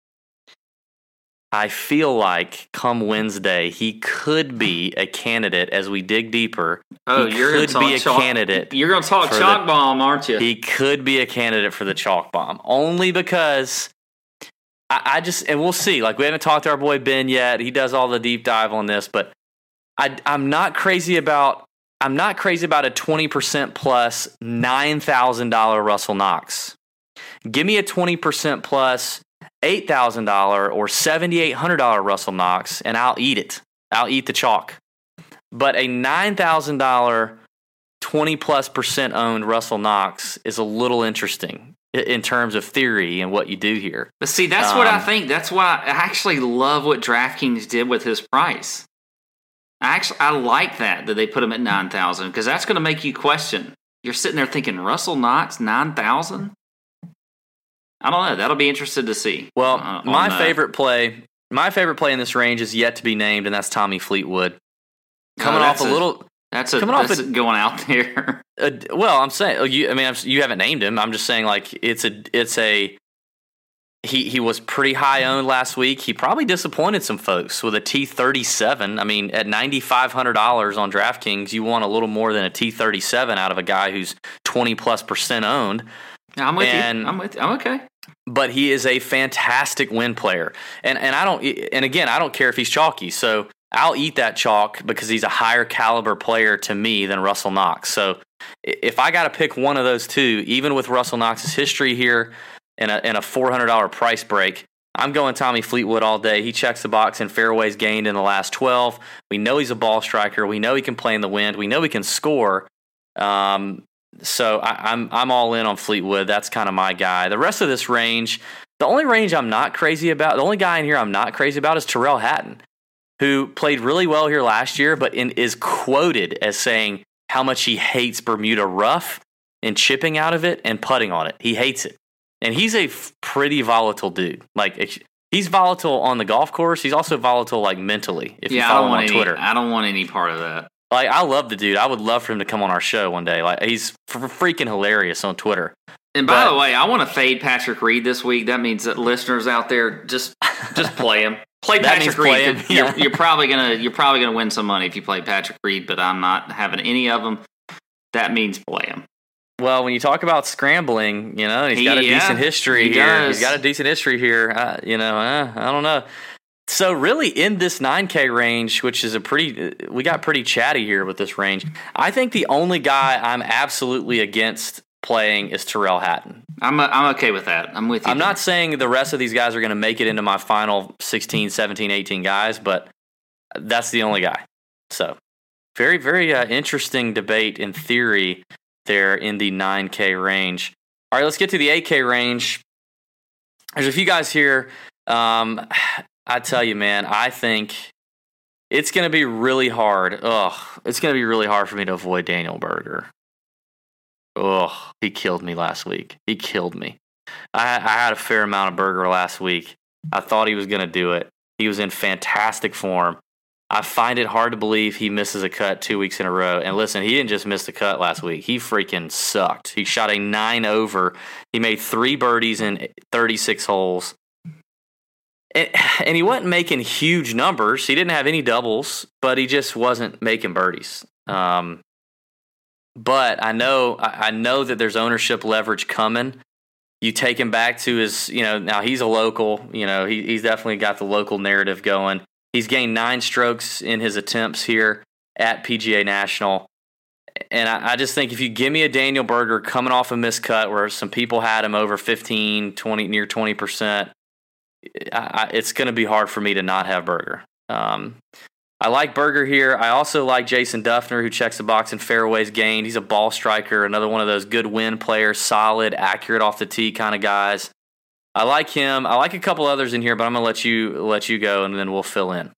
I feel like come Wednesday, he could be a candidate as we dig deeper. Oh, he you're could gonna be a talk chalk, candidate. You're going to talk for chalk the- bomb, aren't you? He could be a candidate for the chalk bomb, only because I, I just, and we'll see. Like, we haven't talked to our boy Ben yet. He does all the deep dive on this, but I, I'm not crazy about. I'm not crazy about a twenty percent plus nine thousand dollars Russell Knox. Give me a twenty percent plus eight thousand dollars or seven thousand eight hundred dollars Russell Knox, and I'll eat it. I'll eat the chalk. But a nine thousand dollars twenty plus percent owned Russell Knox is a little interesting in terms of theory and what you do here. But see, that's um, what I Um, think. That's why I actually love what DraftKings did with his price. I actually I like that that they put him at nine thousand because that's going to make you question. You're sitting there thinking Russell Knox nine thousand. I don't know. That'll be interesting to see. Well, uh, my that. favorite play, my favorite play in this range is yet to be named, and that's Tommy Fleetwood. Coming Oh, off a, a little, that's a coming off that's a- going out there. uh, well, I'm saying you. I mean, I'm, you haven't named him. I'm just saying like it's a, it's a. He he was pretty high owned last week. He probably disappointed some folks with a T thirty-seven. I mean, at ninety-five hundred dollars on DraftKings, you want a little more than a T thirty-seven out of a guy who's twenty plus percent owned. I'm with And- you. I'm with you. I'm okay. But he is a fantastic win player, and and I don't. And again, I don't care if he's chalky. So I'll eat that chalk because he's a higher caliber player to me than Russell Knox. So if I got to pick one of those two, even with Russell Knox's history here and a, and a four hundred dollars price break, I'm going Tommy Fleetwood all day. He checks the box in fairways gained in the last twelve. We know he's a ball striker. We know he can play in the wind. We know he can score. Um, so I, I'm I'm all in on Fleetwood. That's kind of my guy. The rest of this range, the only range I'm not crazy about, the only guy in here I'm not crazy about is Tyrrell Hatton, who played really well here last year, but in, is quoted as saying how much he hates Bermuda rough and chipping out of it and putting on it. He hates it. And he's a f- pretty volatile dude. Like, he's volatile on the golf course. He's also volatile, like, mentally, if yeah, you follow I don't him want on any, Twitter. I don't want any part of that. Like, I love the dude. I would love for him to come on our show one day. Like, he's f- freaking hilarious on Twitter. And by But- the way, I want to fade Patrick Reed this week. That means that listeners out there just just play him. Play That Patrick means Reed. play him, You're, yeah. you're probably gonna you're probably gonna win some money if you play Patrick Reed, but I'm not having any of them. That means play him. Well, when you talk about scrambling, you know, he's He- got a yeah, decent history he here. does. He's got a decent history here. Uh, you know, uh, I don't know. So really, in this nine K range, which is a pretty, we got pretty chatty here with this range. I think the only guy I'm absolutely against playing is Terrell Hatton. I'm a, I'm okay with that. I'm with you. I'm there. not saying the rest of these guys are going to make it into my final sixteen, seventeen, eighteen guys, but that's the only guy. So very, very uh, interesting debate in theory there in the nine K range. All right, let's get to the eight K range. There's a few guys here. Um, I tell you, man, I think it's going to be really hard. Ugh, it's going to be really hard for me to avoid Daniel Berger. Ugh, he killed me last week. He killed me. I, I had a fair amount of Berger last week. I thought he was going to do it. He was in fantastic form. I find it hard to believe he misses a cut two weeks in a row. And listen, he didn't just miss the cut last week. He freaking sucked. He shot a nine over. He made three birdies in thirty-six holes. And, and he wasn't making huge numbers. He didn't have any doubles, but he just wasn't making birdies. Um, but I know, I I know that there's ownership leverage coming. You take him back to his, you know, now he's a local, you know, he, he's definitely got the local narrative going. He's gained nine strokes in his attempts here at P G A National. And I, I just think if you give me a Daniel Berger coming off a miscut where some people had him over fifteen, twenty, near twenty percent, I, I, it's going to be hard for me to not have Berger. Um, I like Berger here. I also like Jason Duffner, who checks the box in fairways gained. He's a ball striker, another one of those good win players, solid, accurate off the tee kind of guys. I like him. I like a couple others in here, but I'm gonna let you let you go, and then we'll fill in.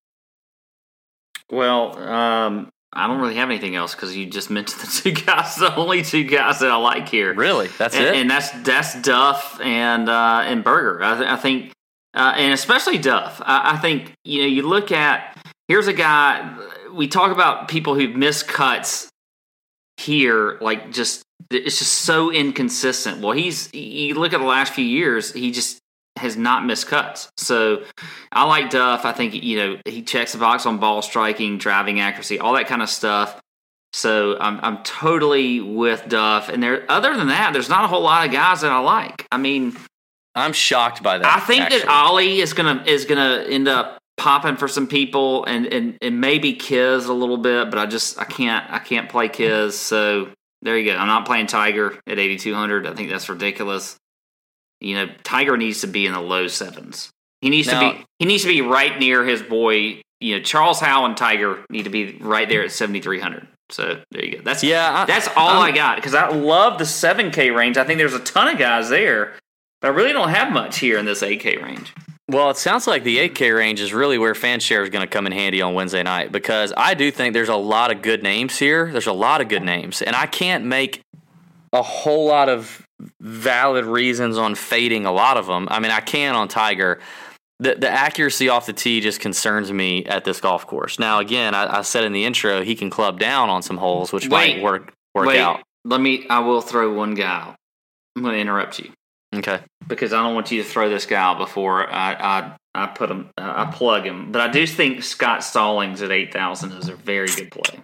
Well, um, I don't really have anything else because you just mentioned the two guys, the only two guys that I like here. Really, that's and, it. And that's that's Duff and uh, and Berger. I, th- I think, uh, and especially Duff. I, I think you know you look at here's a guy. We talk about people who've missed cuts here, like just. It's just so inconsistent. Well, he's you look at the last few years, he just has not missed cuts. So I like Duff. I think you know he checks the box on ball striking, driving accuracy, all that kind of stuff. So I'm I'm totally with Duff. And there, other than that, there's not a whole lot of guys that I like. I mean, I'm shocked by that. I think actually. that Ollie is gonna is gonna end up popping for some people, and and and maybe Kiz a little bit, but I just I can't I can't play Kiz. So. There you go. I'm not playing Tiger at eighty-two hundred. I think that's ridiculous. You know, Tiger needs to be in the low sevens. He needs Now, to be. He needs to be right near his boy. You know, Charles Howell and Tiger need to be right there at seventy-three hundred. So there you go. That's Yeah, I- that's all I'm- I got because I love the seven K range. I think there's a ton of guys there, but I really don't have much here in this eight K range. Well, it sounds like the eight K range is really where FanShare is going to come in handy on Wednesday night because I do think there's a lot of good names here. There's a lot of good names, and I can't make a whole lot of valid reasons on fading a lot of them. I mean, I can on Tiger. The the accuracy off the tee just concerns me at this golf course. Now, again, I, I said in the intro he can club down on some holes, which Wait, might work work Wait, out. let me. I will throw one guy out. I'm going to interrupt you. Okay. Because I don't want you to throw this guy out before I I, I put him uh, I plug him. But I do think Scott Stallings at eight thousand is a very good play.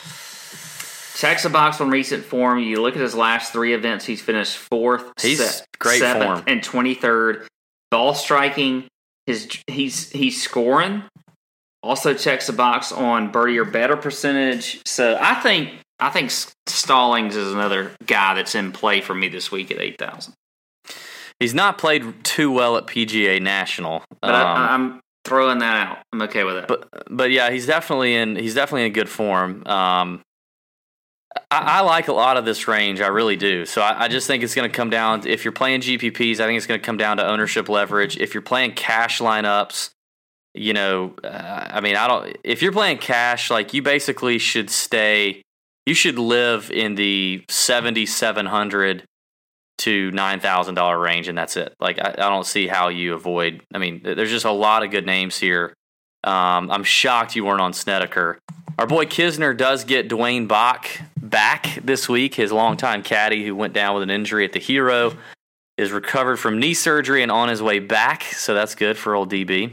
Checks the box on recent form. You look at his last three events. He's finished fourth, He's se- great seventh, form. and twenty-third. Ball striking. His he's he's scoring. Also checks the box on birdie or better percentage. So I think I think Stallings is another guy that's in play for me this week at eight thousand. He's not played too well at P G A National, But um, I, I'm throwing that out. I'm okay with that. but but yeah, he's definitely in he's definitely in good form. Um, I, I like a lot of this range, I really do. So I, I just think it's going to come down. If you're playing G P Ps, I think it's going to come down to ownership leverage. If you're playing cash lineups, you know, uh, I mean, I don't. If you're playing cash, like you basically should stay. You should live in the seventy-seven hundred to nine thousand dollar range, and that's it. Like I, I don't see how you avoid. I mean, there's just a lot of good names here. Um, I'm shocked you weren't on Snedeker. Our boy Kisner does get Dwayne Bach back this week. His longtime caddy who went down with an injury at the Hero is recovered from knee surgery and on his way back, so that's good for old D B.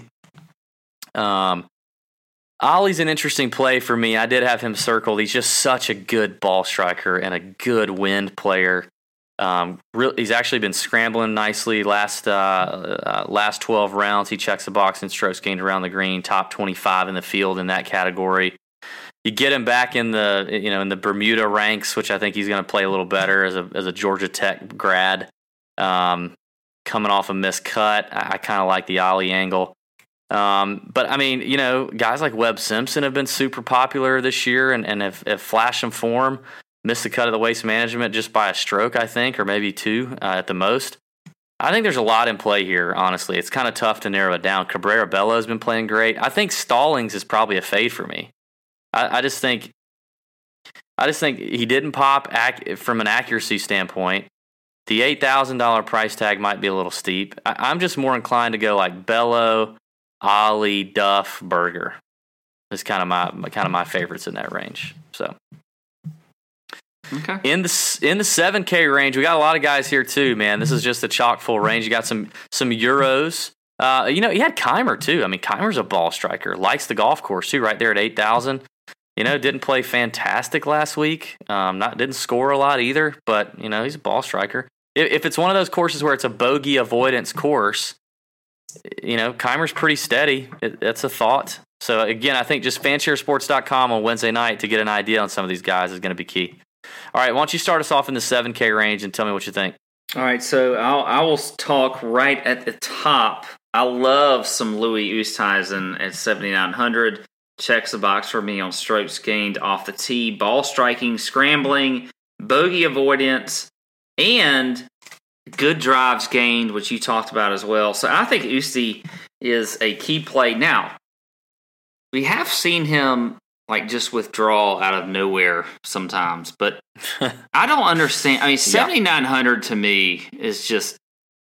Um, Ollie's an interesting play for me. I did have him circled. He's just such a good ball striker and a good wind player. Um, re- he's actually been scrambling nicely last uh, uh, last twelve rounds. He checks the box in strokes gained around the green, top twenty-five in the field in that category. You get him back in the you know in the Bermuda ranks, which I think he's going to play a little better as a as a Georgia Tech grad. Um, coming off a missed cut, I, I kind of like the Ollie angle. Um, but I mean, you know, guys like Webb Simpson have been super popular this year and, and have, have flashed some form. Missed the cut of the waste management just by a stroke, I think, or maybe two uh, at the most. I think there's a lot in play here, honestly. It's kind of tough to narrow it down. Cabrera Bello has been playing great. I think Stallings is probably a fade for me. I, I just think I just think he didn't pop ac- from an accuracy standpoint. The eight thousand dollars price tag might be a little steep. I, I'm just more inclined to go like Bello, Ollie, Duff, Berger. That's kind of my, my kind of my favorites in that range. So. Okay. In the in the seven K range, we got a lot of guys here too, man. This is just a chock full range. You got some some Euros. Uh, you know, you had Keimer too. I mean, Keimer's a ball striker. Likes the golf course too, right there at eight thousand. You know, didn't play fantastic last week. Um, not didn't score a lot either, but you know, he's a ball striker. If, if it's one of those courses where it's a bogey avoidance course, you know, Keimer's pretty steady. It, that's a thought. So again, I think just fansharer sports dot com on Wednesday night to get an idea on some of these guys is going to be key. All right, why don't you start us off in the seven K range and tell me what you think? All right, so I'll, I will talk right at the top. I love some Louis Oosthuizen at seventy-nine hundred. Checks the box for me on strokes gained off the tee, ball striking, scrambling, bogey avoidance, and good drives gained, which you talked about as well. So I think Usti is a key play. Now, we have seen him like just withdraw out of nowhere sometimes, but I don't understand. I mean, seventy-nine hundred to me is just,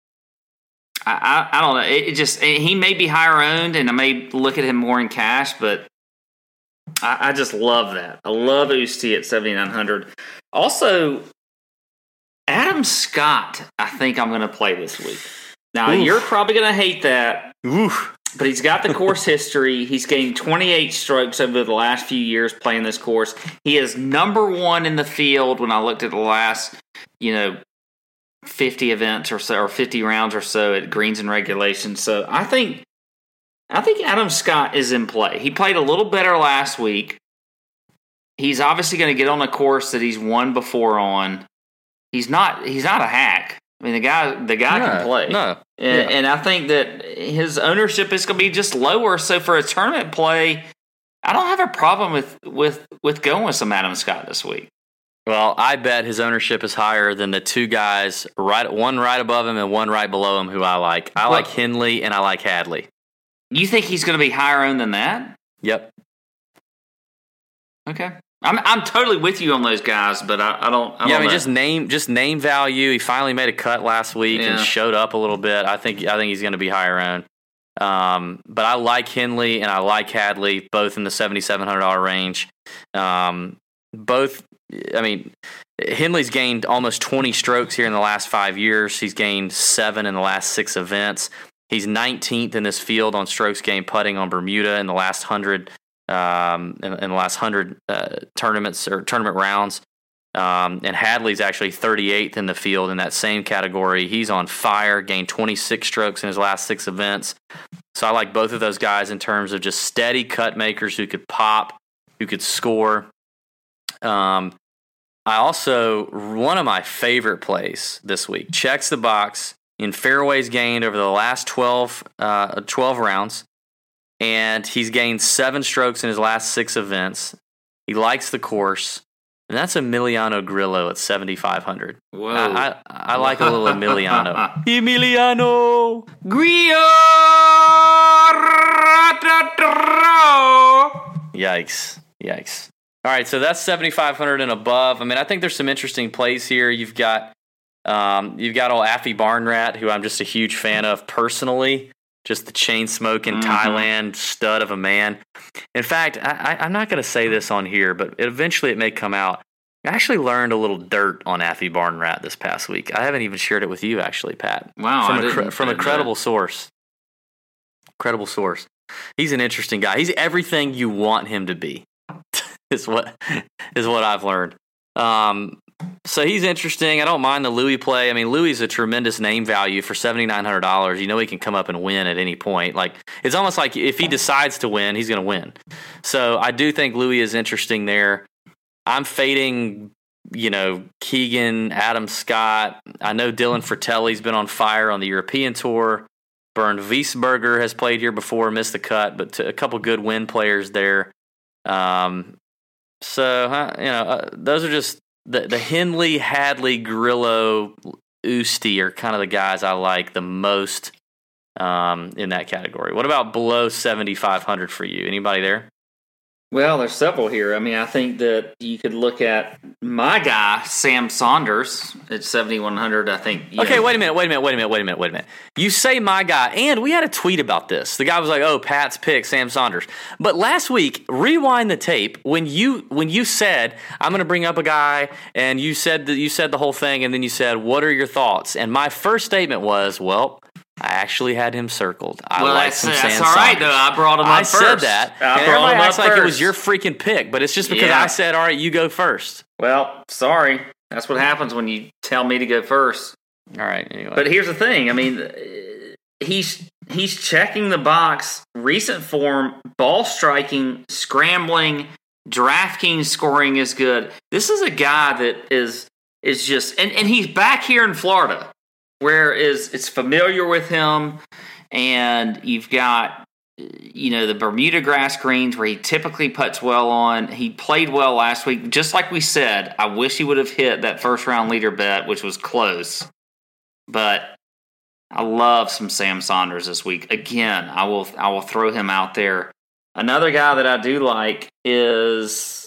I, I, I don't know. It, it just, it, he may be higher owned and I may look at him more in cash, but I, I just love that. I love Usti at seventy-nine hundred. Also, Adam Scott, I think I'm going to play this week. Now, Oof. You're probably going to hate that. Oof. But he's got the course history. He's gained twenty-eight strokes over the last few years playing this course. He is number one in the field when I looked at the last, you know, fifty events or so, or fifty rounds or so at greens and regulations. So I think, I think Adam Scott is in play. He played a little better last week. He's obviously going to get on a course that he's won before on. He's not. He's not a hack. I mean, the guy, the guy no, can play. No, and, yeah. and I think that his ownership is going to be just lower. So for a tournament play, I don't have a problem with with with going with some Adam Scott this week. Well, I bet his ownership is higher than the two guys right, one right above him and one right below him, who I like. I well, like Henley and I like Hadley. You think he's going to be higher owned than that? Yep. Okay. I'm I'm totally with you on those guys, but I, I don't. I yeah, don't I mean, know. just name just name value. He finally made a cut last week yeah. and showed up a little bit. I think I think he's going to be higher owned. Um, but I like Henley and I like Hadley, both in the seventy-seven hundred dollars range. Um, both, I mean, Henley's gained almost twenty strokes here in the last five years. He's gained seven in the last six events. He's nineteenth in this field on strokes gained putting on Bermuda in the last hundred. Um, in, in the last hundred uh, tournaments or tournament rounds, um, and Hadley's actually thirty-eighth in the field in that same category. He's on fire, gained twenty-six strokes in his last six events. So I like both of those guys in terms of just steady cut makers who could pop, who could score. Um, I also one of my favorite plays this week checks the box in fairways gained over the last twelve, uh, twelve rounds. And he's gained seven strokes in his last six events. He likes the course. And that's Emiliano Grillo at seventy-five hundred. Whoa. I, I, I like a little Emiliano. Emiliano Grillo! Yikes. Yikes. All right, so that's seventy-five hundred and above. I mean, I think there's some interesting plays here. You've got um, you've got old Affy Barnrat, who I'm just a huge fan of personally. just the chain smoking Mm-hmm. Thailand stud of a man. In fact, I, I, I'm not going to say this on here, but eventually it may come out. I actually learned a little dirt on Affy Barnrat this past week. I haven't even shared it with you, actually, Pat. Wow, from I a didn't- from I a didn't know credible that. source. Credible source. He's an interesting guy. He's everything you want him to be. is what is what I've learned. Um, so he's interesting. I don't mind the Louis play. I mean, Louis is a tremendous name value for seventy nine hundred dollars. You know he can come up and win at any point. Like it's almost like if he decides to win, he's going to win. So I do think Louis is interesting there. I'm fading, you know, Keegan, Adam Scott. I know Dylan Fratelli's been on fire on the European Tour. Bernd Wiesberger has played here before, missed the cut, but a couple good win players there. Um, so, uh, you know, uh, those are just the, the Henley, Hadley, Grillo, Usti are kind of the guys I like the most um, in that category. What about below seventy-five hundred for you? Anybody there? Well, there's several here. I mean, I think that you could look at my guy, Sam Saunders, at seventy-one hundred. I think. you Okay, know, wait a minute, wait a minute, wait a minute, wait a minute, wait a minute. You say my guy, and we had a tweet about this. The guy was like, "Oh, Pat's pick, Sam Saunders." But last week, rewind the tape when you when you said, "I'm going to bring up a guy," and you said that you said the whole thing, and then you said, "What are your thoughts?" And my first statement was, "Well, I actually had him circled. I Well, like that's, some that's Sam all right, Saunders." though. I brought him up I first. said that, I and brought everybody him acts up like it first. was your freaking pick, but it's just because Yeah. I said, "All right, you go first." Well, sorry. That's what happens when you tell me to go first. All right, anyway. But here's the thing. I mean, uh, he's he's checking the box. Recent form, ball striking, scrambling, DraftKings scoring is good. This is a guy that is is just and, and he's back here in Florida, where is it's familiar with him, and you've got you know the Bermuda grass greens where he typically puts well on. He played well last week, just like we said. I wish he would have hit that first round leader bet, which was close, but I love some Sam Saunders this week. Again, I will I will throw him out there. Another guy that I do like is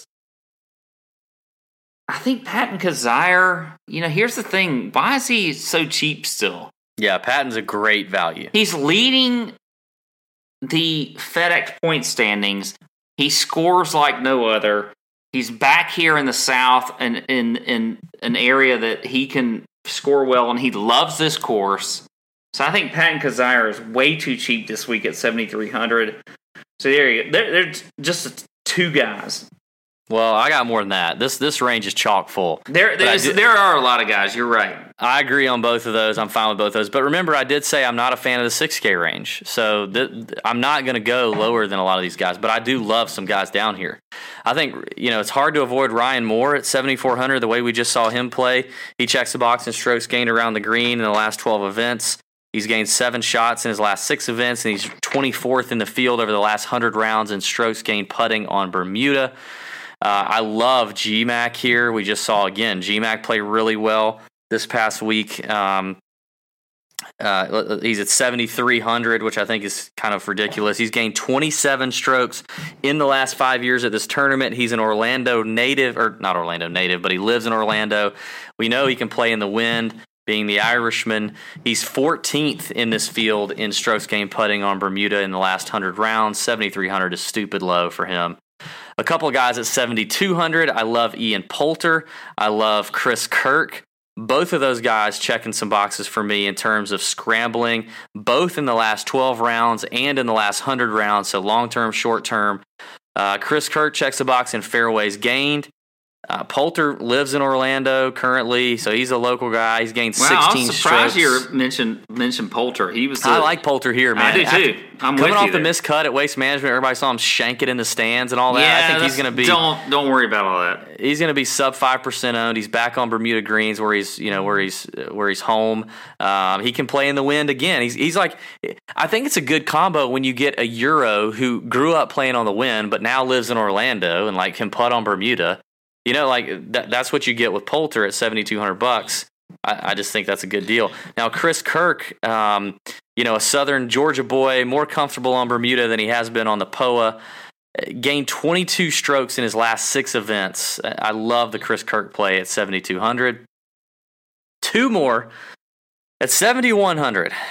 I think Patton Kazire. You know, here's the thing. Why is he so cheap still? yeah, Patton's a great value. He's leading the FedEx point standings. He scores like no other. He's back here in the South and in, in an area that he can score well, and he loves this course. So I think Patton Kazire is way too cheap this week at seventy-three hundred. So there you go. They're, they're just two guys. Well, I got more than that. This this range is chock full. There, But I there's, did- there are a lot of guys. You're right. I agree on both of those. I'm fine with both of those. But remember, I did say I'm not a fan of the six K range. So th- I'm not going to go lower than a lot of these guys. But I do love some guys down here. I think, you know, it's hard to avoid Ryan Moore at seventy-four hundred, the way we just saw him play. He checks the box in strokes gained around the green in the last twelve events. He's gained seven shots in his last six events, and he's twenty-fourth in the field over the last one hundred rounds in strokes gained putting on Bermuda. Uh, I love G MAC here. We just saw, again, G MAC play really well this past week. Um, uh, he's at seventy-three hundred, which I think is kind of ridiculous. He's gained twenty-seven strokes in the last five years at this tournament. He's an Orlando native, or not Orlando native, but he lives in Orlando. We know he can play in the wind, being the Irishman. He's fourteenth in this field in strokes gained putting on Bermuda in the last one hundred rounds. seventy-three hundred is stupid low for him. A couple of guys at seventy-two hundred. I love Ian Poulter. I love Chris Kirk. Both of those guys checking some boxes for me in terms of scrambling, both in the last twelve rounds and in the last one hundred rounds, so long-term, short-term. Uh, Chris Kirk checks the box in fairways gained. Uh, Poulter lives in Orlando currently, so he's a local guy. He's gained Wow, sixteen I was surprised strokes. you mentioned mentioned Poulter. He was. The, I like Poulter here, man. I do After- too. I'm Coming with off you the there. miscut at Waste Management, everybody saw him shank it in the stands and all that. Yeah, I think he's that's- going to be Don't don't worry about all that. he's going to be sub five percent owned. He's back on Bermuda greens where he's you know where he's where he's home. Um, he can play in the wind again. He's he's like I think it's a good combo when you get a Euro who grew up playing on the wind but now lives in Orlando and like can putt on Bermuda. You know, like that, that's what you get with Poulter at seventy-two hundred bucks. I, I just think that's a good deal. Now, Chris Kirk, um, you know, a Southern Georgia boy, more comfortable on Bermuda than he has been on the P O A. Gained twenty-two strokes in his last six events. I love the Chris Kirk play at seventy-two hundred. Two more at seventy-one hundred.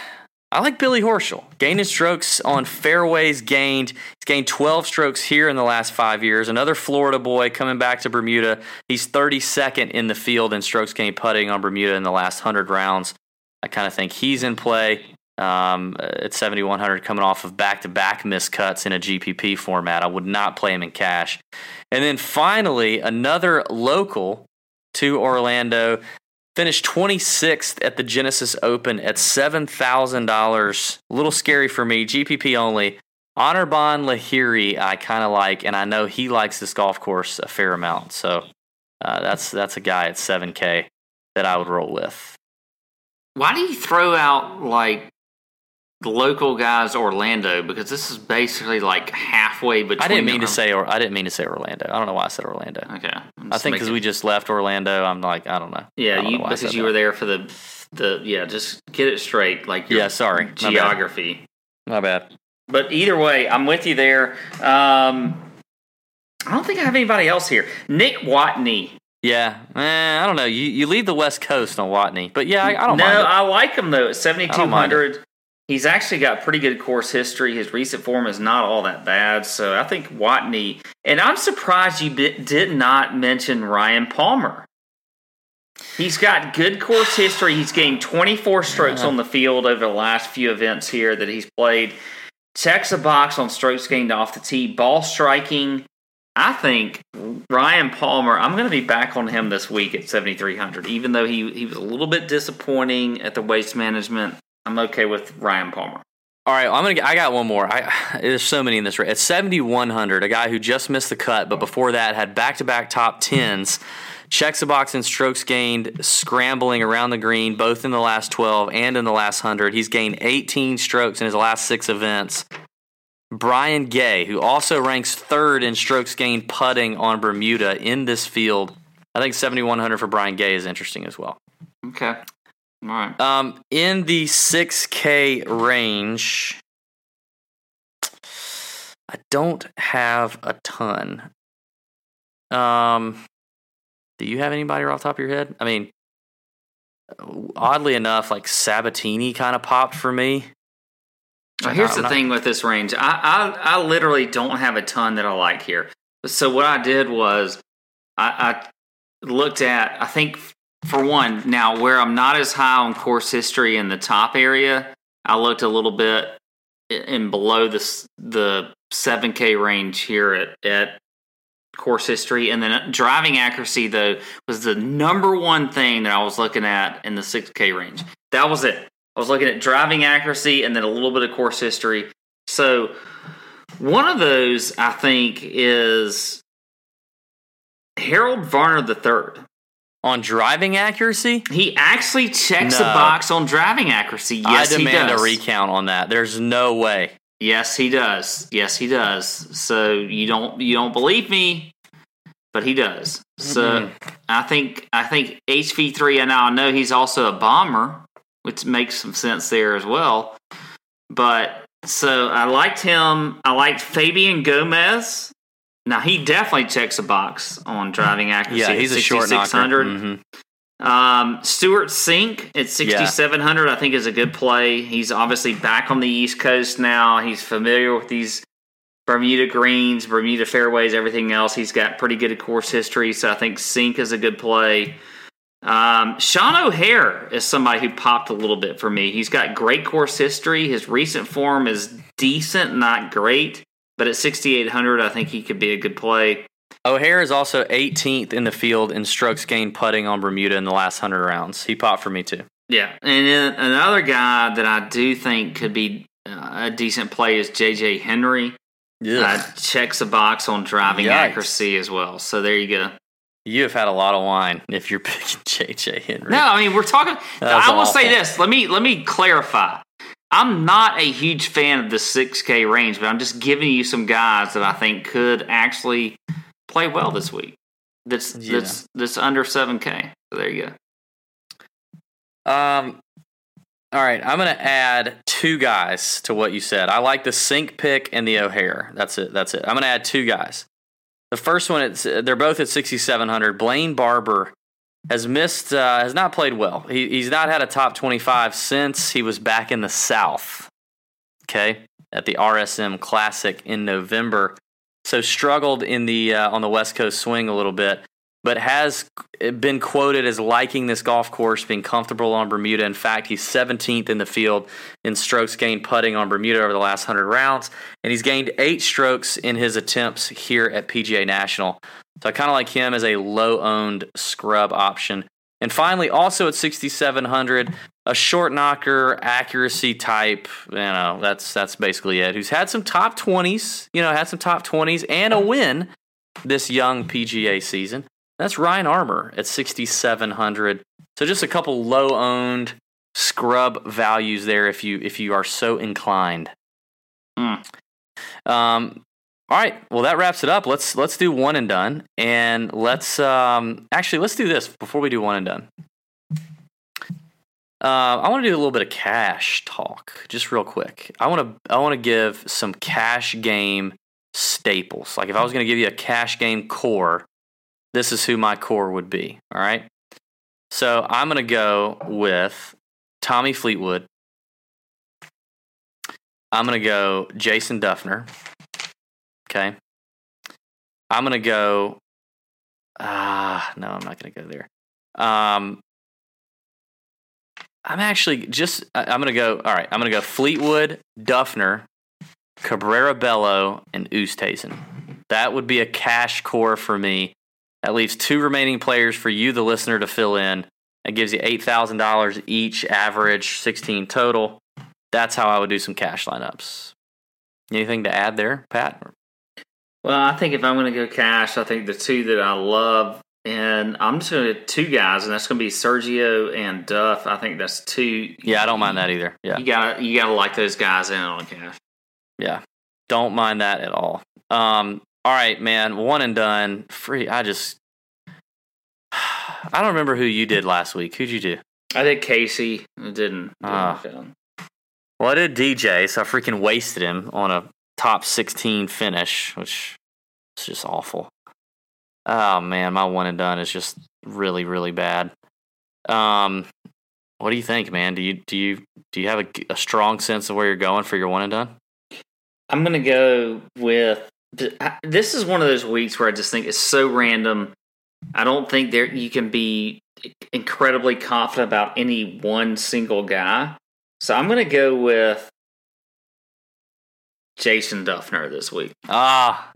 I like Billy Horschel. Gaining strokes on fairways gained. He's gained twelve strokes here in the last five years. Another Florida boy coming back to Bermuda. He's thirty-second in the field in strokes gained putting on Bermuda in the last one hundred rounds. I kind of think he's in play um, at seventy-one hundred, coming off of back-to-back miscuts in a G P P format. I would not play him in cash. And then finally, another local to Orlando. Finished twenty-sixth at the Genesis Open at seven thousand dollars. A little scary for me. G P P only. Anirban Lahiri I kind of like, and I know he likes this golf course a fair amount. So uh, that's that's a guy at seven K that I would roll with. Why do you throw out, like, the local guys Orlando? Because this is basically, like, halfway between... I didn't mean them. to say or I didn't mean to say Orlando. I don't know why I said Orlando. Okay. I think because we just left Orlando, I'm like, I don't know. Yeah, don't you know because you that. were there for the, the yeah, just get it straight. Like your yeah, sorry. geography. My bad. My bad. But either way, I'm with you there. Um, I don't think I have anybody else here. Nick Watney. Yeah, eh, I don't know. You you leave the West Coast on Watney, but yeah, I, I don't no, mind No, it. I like him though at seventy-two hundred. He's actually got pretty good course history. His recent form is not all that bad, so I think Watney. And I'm surprised you did not mention Ryan Palmer. He's got good course history. He's gained twenty-four strokes uh-huh. on the field over the last few events here that he's played. Checks a box on strokes gained off the tee, ball striking. I think Ryan Palmer, I'm going to be back on him this week at seventy-three hundred. Even though he, he was a little bit disappointing at the Waste Management, I'm okay with Ryan Palmer. All right, I'm gonna. I got one more. I, there's so many in this race. At seventy-one hundred, a guy who just missed the cut, but before that had back-to-back top tens. Checks a box in strokes gained, scrambling around the green, both in the last twelve and in the last one hundred. He's gained eighteen strokes in his last six events. Brian Gay, who also ranks third in strokes gained putting on Bermuda in this field. I think seventy-one hundred for Brian Gay is interesting as well. Okay. All right. Um, in the six K range, I don't have a ton. Um, do you have anybody off the top of your head? I mean, oddly enough, like Sabatini kind of popped for me. Well, here's the not, thing with this range. I, I I literally don't have a ton that I like here. So what I did was I, I looked at, I think, for one, now where I'm not as high on course history in the top area, I looked a little bit in below the, the seven K range here at, at course history. And then driving accuracy, though, was the number one thing that I was looking at in the six K range. That was it. I was looking at driving accuracy and then a little bit of course history. So one of those, I think, is Harold Varner the third. On driving accuracy? He actually checks no. a box on driving accuracy. Yes, I demand he does. a recount on that. There's no way. Yes, he does. Yes, he does. So you don't you don't believe me, but he does. So mm-hmm. I think I think H V three. And now I know he's also a bomber, which makes some sense there as well. But so I liked him. I liked Fabian Gomez. Now he definitely checks a box on driving accuracy. Yeah, he's a short knocker. Mm-hmm. Um, Stuart Sink at sixty-seven hundred, yeah. I think is a good play. He's obviously back on the East Coast now. He's familiar with these Bermuda greens, Bermuda fairways, everything else. He's got pretty good course history, so I think Sink is a good play. Um, Sean O'Hare is somebody who popped a little bit for me. He's got great course history. His recent form is decent, not great. But at sixty-eight hundred, I think he could be a good play. O'Hare is also eighteenth in the field in strokes gained putting on Bermuda in the last one hundred rounds. He popped for me, too. Yeah, and then another guy that I do think could be a decent play is J J Henry. Uh, checks a box on driving Yikes. accuracy as well. So there you go. You have had a lot of wine if you're picking J J Henry. No, I mean, we're talking... I will say this. Let me Let me clarify. I'm not a huge fan of the six K range, but I'm just giving you some guys that I think could actually play well this week. That's yeah. that's that's under seven K. So there you go. Um, all right, I'm going to add two guys to what you said. I like the Sink pick and the O'Hare. That's it. That's it. I'm going to add two guys. The first one, it's they're both at sixty-seven hundred. Blaine Barber has missed, uh, has not played well. He, he's not had a top twenty-five since he was back in the South, okay, at the R S M Classic in November. So struggled in the uh, on the West Coast swing a little bit, but has been quoted as liking this golf course, being comfortable on Bermuda. In fact, he's seventeenth in the field in strokes gained putting on Bermuda over the last one hundred rounds, and he's gained eight strokes in his attempts here at P G A National. So I kind of like him as a low-owned scrub option. And finally, also at sixty-seven hundred, a short knocker, accuracy type, you know, that's that's basically it. Who's had some top twenties, you know, had some top twenties and a win this young P G A season. That's Ryan Armour at sixty-seven hundred. So just a couple low-owned scrub values there if you if you are so inclined. Mm. Um. All right. Well, that wraps it up. Let's let's do one and done, and let's um actually let's do this before we do one and done. Uh, I want to do a little bit of cash talk, just real quick. I want to I want to give some cash game staples. Like if I was going to give you a cash game core, this is who my core would be. All right. So I'm going to go with Tommy Fleetwood. I'm going to go Jason Duffner. Okay. I'm going to go. Ah, uh, no, I'm not going to go there. Um, I'm actually just. I'm going to go. All right. I'm going to go Fleetwood, Duffner, Cabrera Bello, and Oosthuizen. That would be a cash core for me. That leaves two remaining players for you, the listener, to fill in. That gives you eight thousand dollars each, average sixteen total. That's how I would do some cash lineups. Anything to add there, Pat? Well, I think if I'm going to go cash, I think the two that I love, and I'm just going to two guys, and that's going to be Sergio and Duff. I think that's two. Yeah, I don't mind that either. Yeah, you got you got to like those guys in on cash. Yeah, don't mind that at all. Um, all right, man, one and done. Free. I just, I don't remember who you did last week. Who'd you do? I did Casey. I didn't. Uh, well, I did D J, so I freaking wasted him on a top sixteen finish, which is just awful. Oh man, my one and done is just really, really bad. Um, what do you think, man? Do you do you do you have a, a strong sense of where you're going for your one and done? I'm gonna go with this. Is one of those weeks where I just think it's so random. I don't think there you can be incredibly confident about any one single guy. So I'm gonna go with Jason Duffner this week. Ah,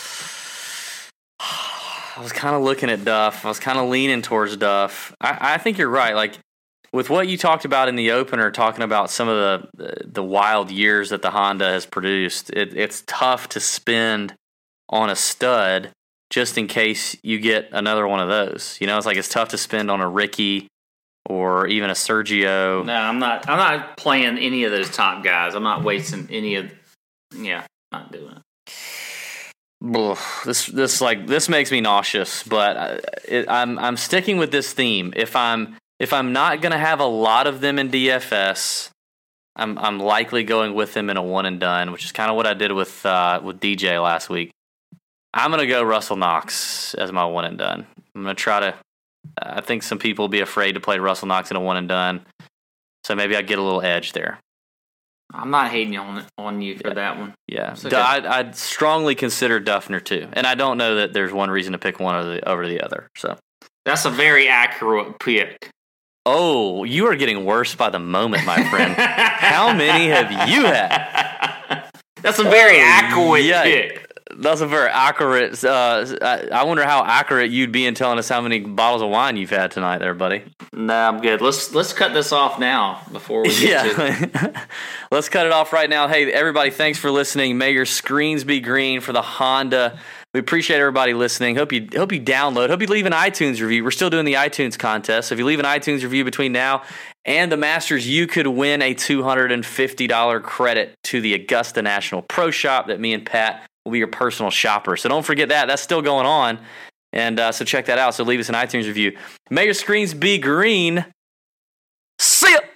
I was kind of looking at Duff. I was kind of leaning towards Duff. I, I think you're right. Like with what you talked about in the opener, talking about some of the the, the wild years that the Honda has produced, it, it's tough to spend on a stud just in case you get another one of those. You know, it's like it's tough to spend on a Ricky or even a Sergio. No, I'm not. I'm not playing any of those top guys. I'm not wasting any of. Yeah, not doing it. This this like this makes me nauseous, but it, I'm I'm sticking with this theme. If I'm if I'm not gonna have a lot of them in D F S, I'm I'm likely going with them in a one and done, which is kind of what I did with uh, with D J last week. I'm gonna go Russell Knox as my one and done. I'm gonna try to. I think some people will be afraid to play Russell Knox in a one and done, so maybe I get a little edge there. I'm not hating on on you for yeah. that one. Yeah, okay. I'd, I'd strongly consider Duffner too, and I don't know that there's one reason to pick one over the, over the other. So that's a very accurate pick. Oh, you are getting worse by the moment, my friend. How many have you had? That's a very oh, accurate yeah. pick. That's a very accurate. Uh, I wonder how accurate you'd be in telling us how many bottles of wine you've had tonight, there, buddy. Nah, I'm good. Let's let's cut this off now before we get yeah. to Let's cut it off right now. Hey, everybody, thanks for listening. May your screens be green for the Honda. We appreciate everybody listening. Hope you hope you download. Hope you leave an iTunes review. We're still doing the iTunes contest. So if you leave an iTunes review between now and the Masters, you could win a two hundred fifty dollars credit to the Augusta National Pro Shop that me and Pat will be your personal shopper. So don't forget that. That's still going on. And uh, so check that out. So leave us an iTunes review. May your screens be green. See ya!